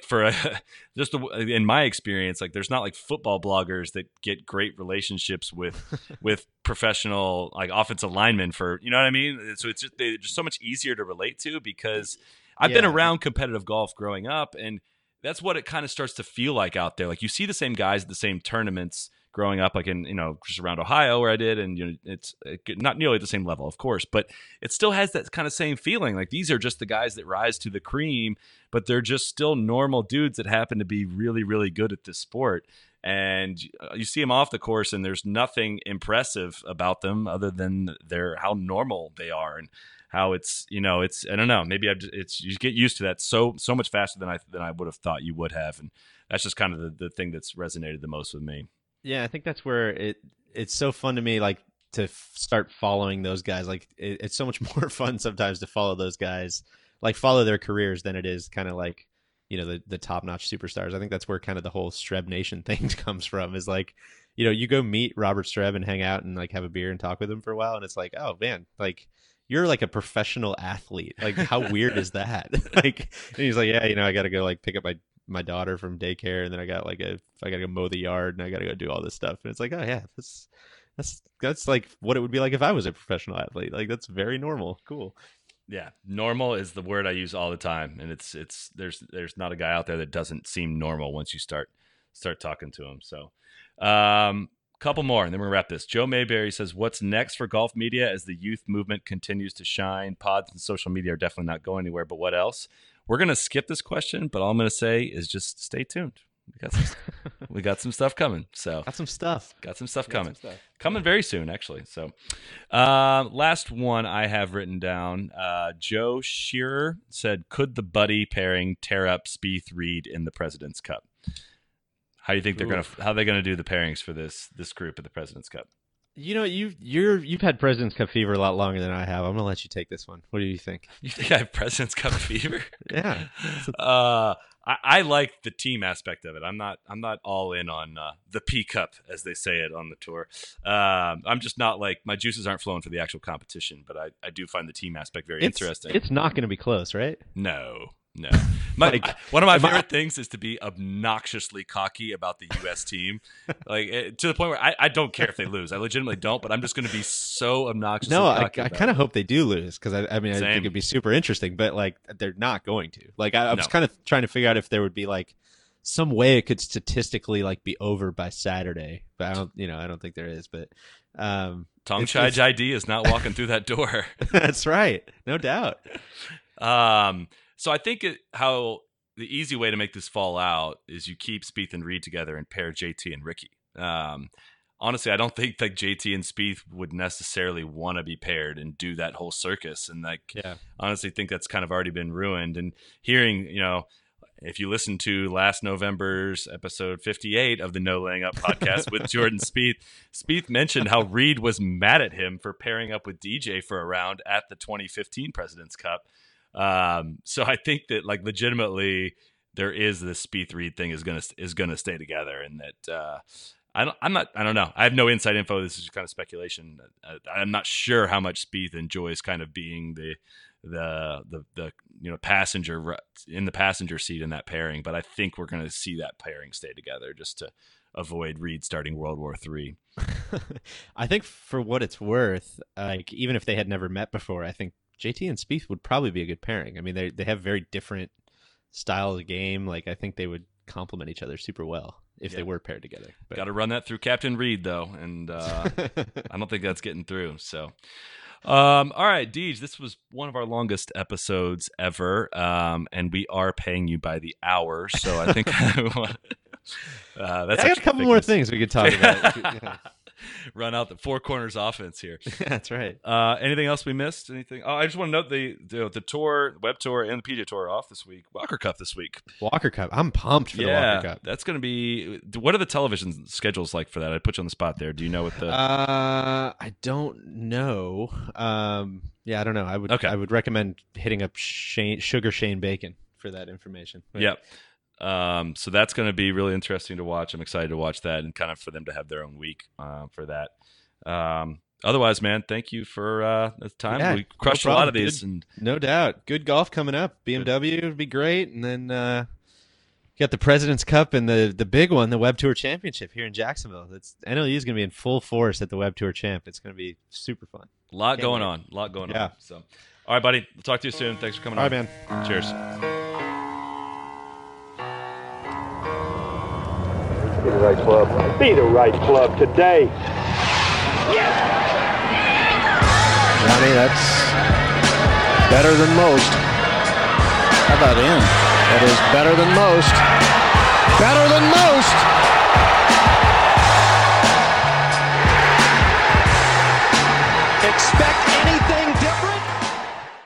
in my experience, like there's not like football bloggers that get great relationships with professional like offensive linemen for, you know what I mean? So they're just so much easier to relate to because I've been around competitive golf growing up, and that's what it kind of starts to feel like out there. Like you see the same guys at the same tournaments growing up, like in, just around Ohio where I did. And, it's not nearly at the same level, of course, but it still has that kind of same feeling. Like these are just the guys that rise to the cream, but they're just still normal dudes that happen to be really, really good at this sport. And you see them off the course and there's nothing impressive about them other than how normal they are and how it's I don't know, maybe you get used to that so much faster than I would have thought you would have. And that's just kind of the thing that's resonated the most with me. Yeah, I think that's where it's so fun to me, like to start following those guys. Like it's so much more fun sometimes to follow those guys, like follow their careers than it is kind of like, the top-notch superstars. I think that's where kind of the whole Streb Nation thing comes from, is like, you go meet Robert Streb and hang out and like have a beer and talk with him for a while. And it's like, oh man, like you're like a professional athlete. Like how weird is that? Like, and he's like, yeah, I got to go like pick up my daughter from daycare, and then I got to go mow the yard, and I got to go do all this stuff. And it's like, oh yeah, that's like what it would be like if I was a professional athlete. Like that's very normal. Cool. Yeah, normal is the word I use all the time, and there's not a guy out there that doesn't seem normal once you start talking to him. So, couple more, and then we're gonna wrap this. Joe Mayberry says, "What's next for golf media as the youth movement continues to shine? Pods and social media are definitely not going anywhere, but what else?" We're gonna skip this question, but all I'm gonna say is just stay tuned. We got some stuff coming. So got some stuff coming. Coming very soon, actually. So last one I have written down. Joe Shearer said, "Could the buddy pairing tear up Spieth Reed in the President's Cup?" How do you think how are they gonna do the pairings for this group at the President's Cup? You've had President's Cup fever a lot longer than I have. I'm gonna let you take this one. What do you think? You think I have President's Cup fever? Yeah. I like the team aspect of it. I'm not all in on the P Cup, as they say it on the tour. I'm just not like, my juices aren't flowing for the actual competition, but I do find the team aspect very interesting. It's not going to be close, right? No. One of my favorite things is to be obnoxiously cocky about the U.S. team, like to the point where I don't care if they lose. I legitimately don't, but I'm just going to be so obnoxiously cocky. I kind of hope they do lose, because I think it'd be super interesting, but like they're not going to. Like I was kind of trying to figure out if there would be like some way it could statistically like be over by Saturday, but I don't think there is. But Tong Chai Jai-D is not walking through that door. That's right, no doubt. So I think how the easy way to make this fall out is you keep Spieth and Reed together and pair JT and Ricky. Honestly, I don't think like JT and Spieth would necessarily want to be paired and do that whole circus. And honestly think that's kind of already been ruined. And hearing, if you listen to last November's episode 58 of the No Laying Up podcast with Jordan Spieth, Spieth mentioned how Reed was mad at him for pairing up with DJ for a round at the 2015 President's Cup. So I think that like legitimately there is this Spieth Reed thing is gonna stay together, and that I don't know. I have no inside info. This is just kind of speculation. I'm not sure how much Spieth enjoys kind of being the passenger in the passenger seat in that pairing, but I think we're going to see that pairing stay together just to avoid Reed starting World War III. I think for what it's worth, like even if they had never met before, I think JT and Spieth would probably be a good pairing. I mean, they have very different styles of game. Like I think they would complement each other super well if they were paired together. Got to run that through Captain Reed though, and I don't think that's getting through. So, all right, Deej, this was one of our longest episodes ever, and we are paying you by the hour. So I think that's I got a couple more things we could talk about. Run out the Four Corners offense here. That's right. Anything else we missed? Anything? Oh, I just want to note the tour, the web tour, and the PGA Tour are off this week. Walker Cup this week. Walker Cup. I'm pumped for the Walker Cup. That's going to be. What are the television schedules like for that? I put you on the spot there. Do you know what the? I don't know. Yeah, I don't know. I would recommend hitting up Sugar Shane Bacon for that information. But, yep. So that's going to be really interesting to watch. I'm excited to watch that and kind of for them to have their own week for that. otherwise, man, thank you for the time. Yeah, We crushed no a lot problem, of these, dude. and No doubt. Good golf coming up. BMW would be great. And then you got the President's Cup and the big one, the Web Tour Championship here in Jacksonville. NLU is going to be in full force at the Web Tour Champ. It's going to be super fun. a lot Can't going wait. on. A lot going Yeah. on. So, all right, buddy. We'll talk to you soon. Thanks for coming All on. right, man. Cheers. Be the right club. Be the right club today. Johnny, that's better than most. How about in? That is better than most. Better than most. Expect anything different?